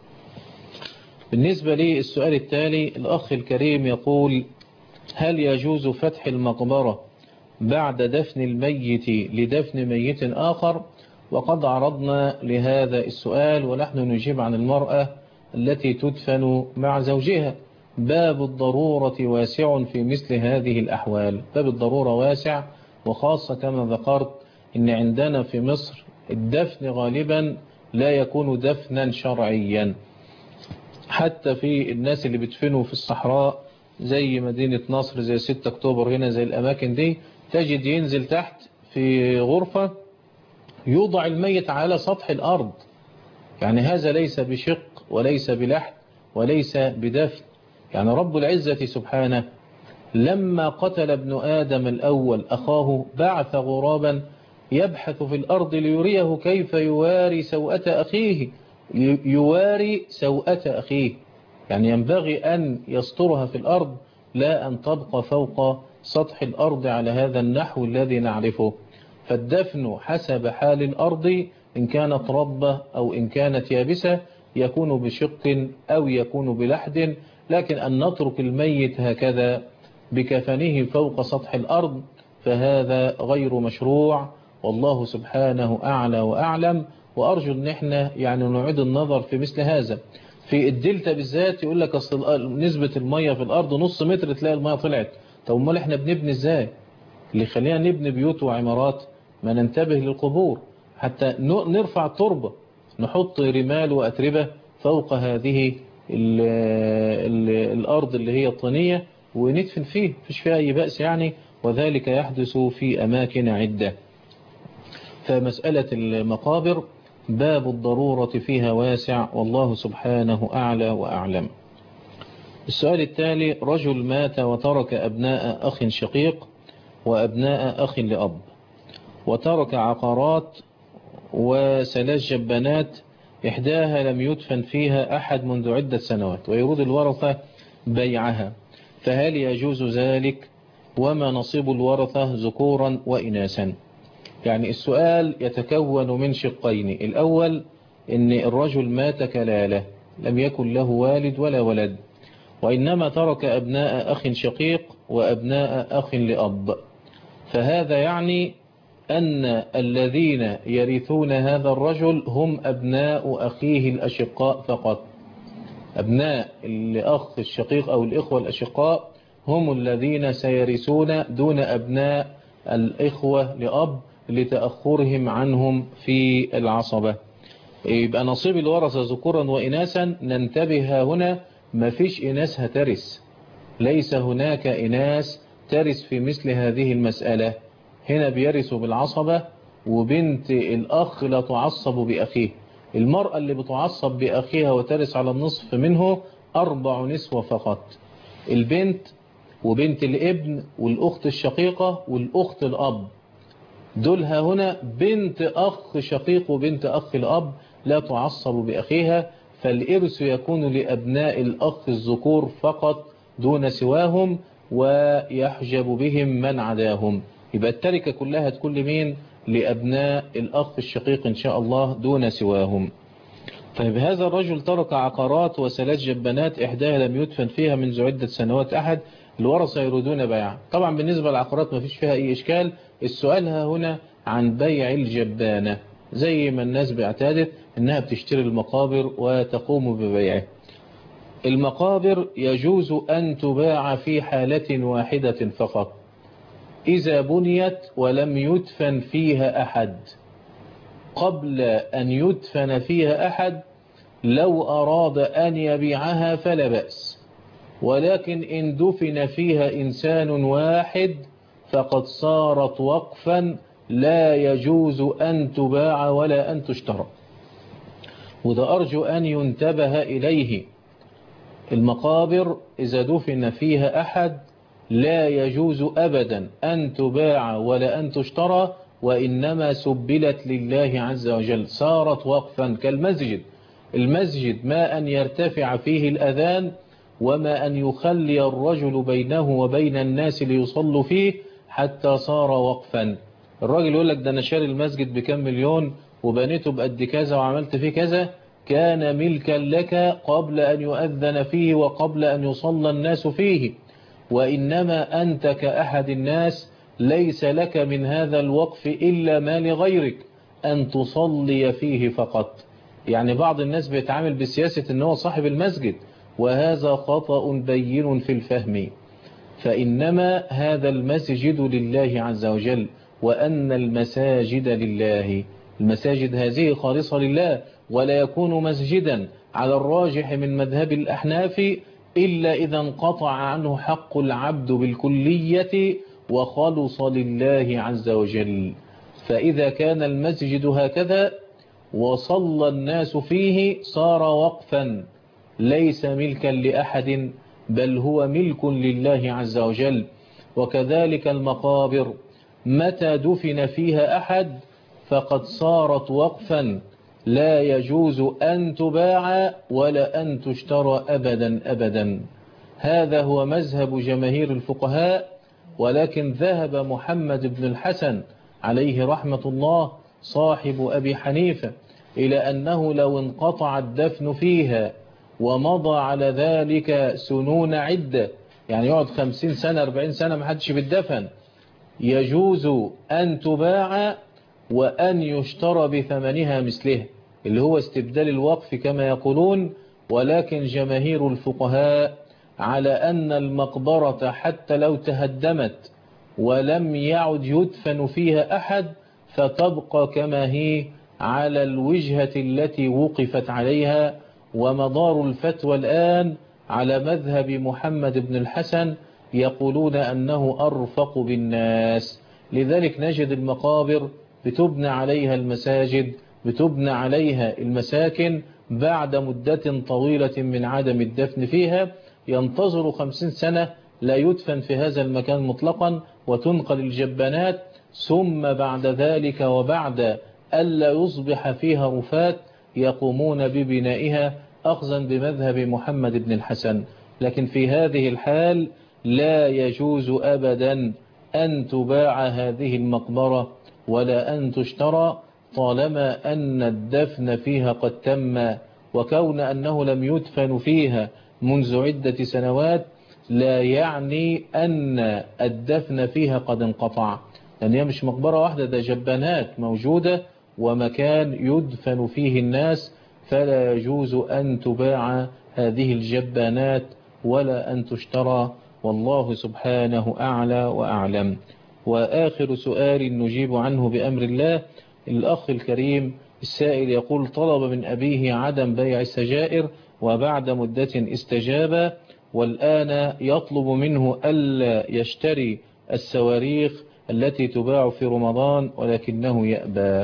بالنسبة لي السؤال التالي، الأخ الكريم يقول: هل يجوز فتح المقبرة بعد دفن الميت لدفن ميت آخر؟ وقد عرضنا لهذا السؤال ونحن نجيب عن المرأة التي تدفن مع زوجها. باب الضرورة واسع في مثل هذه الأحوال، باب الضرورة واسع، وخاصة كما ذكرت إن عندنا في مصر الدفن غالبا لا يكون دفنا شرعيا، حتى في الناس اللي بتدفنوا في الصحراء زي مدينة نصر زي 6 أكتوبر هنا زي الأماكن دي، تجد ينزل تحت في غرفة يوضع الميت على سطح الأرض، يعني هذا ليس بشق وليس بلحد وليس بدفن. يعني رب العزة سبحانه لما قتل ابن آدم الأول أخاه بعث غرابا يبحث في الأرض ليريه كيف يواري سوءة أخيه، يواري سوءة أخيه، يعني ينبغي أن يسترها في الأرض لا أن تبقى فوق سطح الأرض على هذا النحو الذي نعرفه. فالدفن حسب حال الأرض إن كانت ربة أو إن كانت يابسة يكون بشق أو يكون بلحد، لكن أن نترك الميت هكذا بكفنه فوق سطح الأرض فهذا غير مشروع، والله سبحانه أعلى وأعلم. وأرجو أن احنا يعني نعيد النظر في مثل هذا. في الدلتا بالذات يقول لك أصل نسبة المية في الأرض نص متر تلاقي المية طلعت. طب امال احنا بنبني ازاي؟ اللي خلينا نبني بيوت وعمارات ما ننتبه للقبور، حتى نرفع التربة، نحط رمال وأتربة فوق هذه الأرض اللي هي الطينية وندفن فيه، مفيش فيها أي بأس يعني، وذلك يحدث في أماكن عدة. فمسألة المقابر باب الضرورة فيها واسع، والله سبحانه أعلى وأعلم. السؤال التالي: رجل مات وترك أبناء أخ شقيق وأبناء أخ لأب، وترك عقارات وثلاث جبانات، إحداها لم يدفن فيها أحد منذ عدة سنوات، ويريد الورثة بيعها، فهل يجوز ذلك؟ وما نصيب الورثة ذكورا وإناثا؟ يعني السؤال يتكون من شقين. الأول إن الرجل مات كلالة، لم يكن له والد ولا ولد، وإنما ترك أبناء أخ شقيق وأبناء أخ لأب، فهذا يعني أن الذين يرثون هذا الرجل هم أبناء أخيه الأشقاء فقط. أبناء الأخ الشقيق أو الإخوة الأشقاء هم الذين سيرثون دون أبناء الإخوة لأب لتأخرهم عنهم في العصبة. يبقى نصيب الورثة ذكورا وإناثا. ننتبه هنا، ما فيش إناث هترث، ليس هناك إناث ترث في مثل هذه المسألة. هنا بيرثوا بالعصبة، وبنت الأخ لا تعصب بأخيه. المرأة اللي بتعصب بأخيها وترث على النصف منه 4 نسوة فقط، البنت وبنت الابن والأخت الشقيقة والأخت الأب. دولها هنا بنت أخ شقيق وبنت أخ الأب لا تعصب بأخيها، فالإرث يكون لأبناء الأخ الذكور فقط دون سواهم، ويحجب بهم من عداهم. يبقى التركة كلها تكون لمين؟ لأبناء الأخ الشقيق إن شاء الله دون سواهم. طيب هذا الرجل ترك عقارات و3 جبانات، إحداها لم يدفن فيها منذ عدة سنوات أحد، الورثة يريدون بيعها. طبعا بالنسبة للعقارات ما فيش فيها أي إشكال. السؤال هنا عن بيع الجبانة، زي ما الناس بيعتادت إنها بتشتري المقابر وتقوم ببيعه. المقابر يجوز أن تباع في حالة واحدة فقط، إذا بنيت ولم يدفن فيها أحد. قبل أن يدفن فيها أحد لو أراد أن يبيعها فلا بأس، ولكن إن دفن فيها إنسان واحد فقد صارت وقفا، لا يجوز أن تباع ولا أن تشترى. وده أرجو أن ينتبه إليه. المقابر إذا دفن فيها أحد لا يجوز أبدا أن تباع ولا أن تشترى، وإنما سبلت لله عز وجل، صارت وقفا كالمسجد. المسجد ما أن يرتفع فيه الأذان، وما أن يخلي الرجل بينه وبين الناس ليصلوا فيه حتى صار وقفا. الراجل يقول لك ده أنا شاري المسجد بكم مليون وبنيته بقد كذا وعملت فيه كذا، كان ملكا لك قبل أن يؤذن فيه وقبل أن يصلى الناس فيه، وإنما أنت كأحد الناس ليس لك من هذا الوقف إلا ما لغيرك أن تصلي فيه فقط. يعني بعض الناس بيتعامل بسياسة أنه صاحب المسجد، وهذا خطأ بين في الفهم. فإنما هذا المسجد لله عز وجل، وأن المساجد لله، المساجد هذه خالصة لله، ولا يكون مسجدا على الراجح من مذهب الأحناف إلا إذا انقطع عنه حق العبد بالكلية وخلص لله عز وجل. فإذا كان المسجد هكذا وصلى الناس فيه صار وقفا، ليس ملكا لأحد بل هو ملك لله عز وجل. وكذلك المقابر متى دفن فيها أحد فقد صارت وقفا، لا يجوز أن تباع ولا أن تشترى أبدا أبدا. هذا هو مذهب جماهير الفقهاء. ولكن ذهب محمد بن الحسن عليه رحمة الله صاحب أبي حنيفة إلى أنه لو انقطع الدفن فيها ومضى على ذلك سنون عدة، يعني يقعد 50 سنة 40 سنة محدش بالدفن، يجوز أن تباع وأن يشترى بثمنها مثله، اللي هو استبدال الوقف كما يقولون. ولكن جماهير الفقهاء على أن المقبرة حتى لو تهدمت ولم يعد يدفن فيها أحد فتبقى كما هي على الوجهة التي وقفت عليها. ومدار الفتوى الآن على مذهب محمد بن الحسن، يقولون أنه أرفق بالناس. لذلك نجد المقابر بتبنى عليها المساجد، بتبنى عليها المساكن بعد مدة طويلة من عدم الدفن فيها، ينتظر 50 سنة لا يدفن في هذا المكان مطلقا وتنقل الجبانات، ثم بعد ذلك وبعد ألا يصبح فيها رفات يقومون ببنائها أخذا بمذهب محمد بن الحسن. لكن في هذه الحال لا يجوز أبدا أن تباع هذه المقبرة ولا أن تشترى طالما أن الدفن فيها قد تم. وكون أنه لم يدفن فيها منذ عدة سنوات لا يعني أن الدفن فيها قد انقطع، لأن هي مش مقبرة واحدة، ده جبانات موجودة ومكان يدفن فيه الناس، فلا يجوز أن تباع هذه الجبانات ولا أن تشترى. والله سبحانه أعلى وأعلم. وآخر سؤال نجيب عنه بأمر الله، الأخ الكريم السائل يقول طلب من أبيه عدم بيع السجائر وبعد مدة استجاب، والآن يطلب منه ألا يشتري الصواريخ التي تباع في رمضان ولكنه يأبى.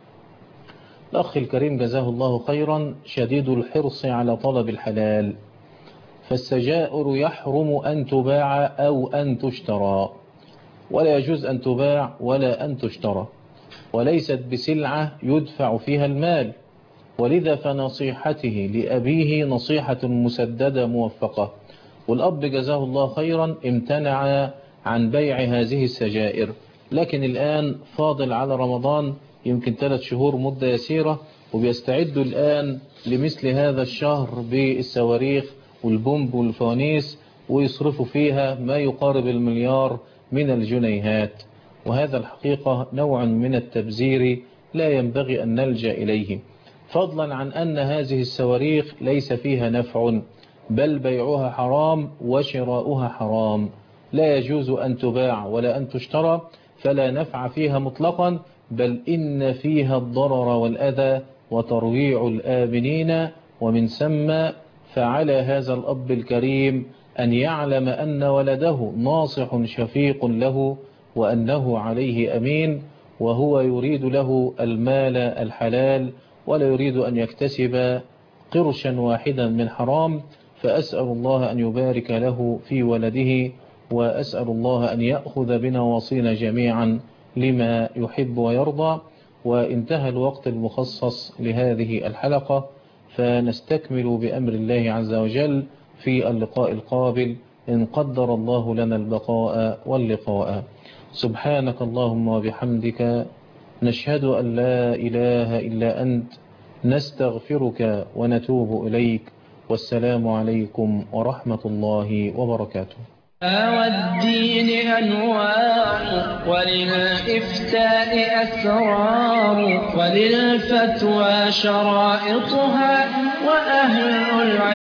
الأخ الكريم جزاه الله خيرا شديد الحرص على طلب الحلال، فالسجائر يحرم أن تباع أو أن تشترى، ولا يجوز أن تباع ولا أن تشترى، وليست بسلعة يدفع فيها المال، ولذا فنصيحته لأبيه نصيحة مسددة موفقة. والأب جزاه الله خيرا امتنع عن بيع هذه السجائر، لكن الآن فاضل على رمضان يمكن 3 شهور مدة يسيرة، وبيستعدوا الآن لمثل هذا الشهر بالصواريخ والبومب والفوانيس، ويصرفوا فيها ما يقارب 1 مليار من الجنيهات، وهذا الحقيقة نوع من التبذير لا ينبغي أن نلجأ إليه، فضلا عن أن هذه الصواريخ ليس فيها نفع، بل بيعها حرام وشراؤها حرام، لا يجوز أن تباع ولا أن تشترى، فلا نفع فيها مطلقا، بل إن فيها الضرر والأذى وترويع الآمنين. ومن ثم فعلى هذا الأب الكريم أن يعلم أن ولده ناصح شفيق له، وأنه عليه أمين، وهو يريد له المال الحلال ولا يريد أن يكتسب قرشا واحدا من حرام. فأسأل الله أن يبارك له في ولده، وأسأل الله أن يأخذ بنواصينا جميعا لما يحب ويرضى. وانتهى الوقت المخصص لهذه الحلقة، فنستكمل بأمر الله عز وجل في اللقاء القابل إن قدر الله لنا البقاء واللقاء. سبحانك اللهم وبحمدك، نشهد أن لا إله إلا أنت، نستغفرك ونتوب إليك، والسلام عليكم ورحمة الله وبركاته. والدين أنواع، وللإفتاء أسرار، وللفتوى شرائطها، وأهل العلم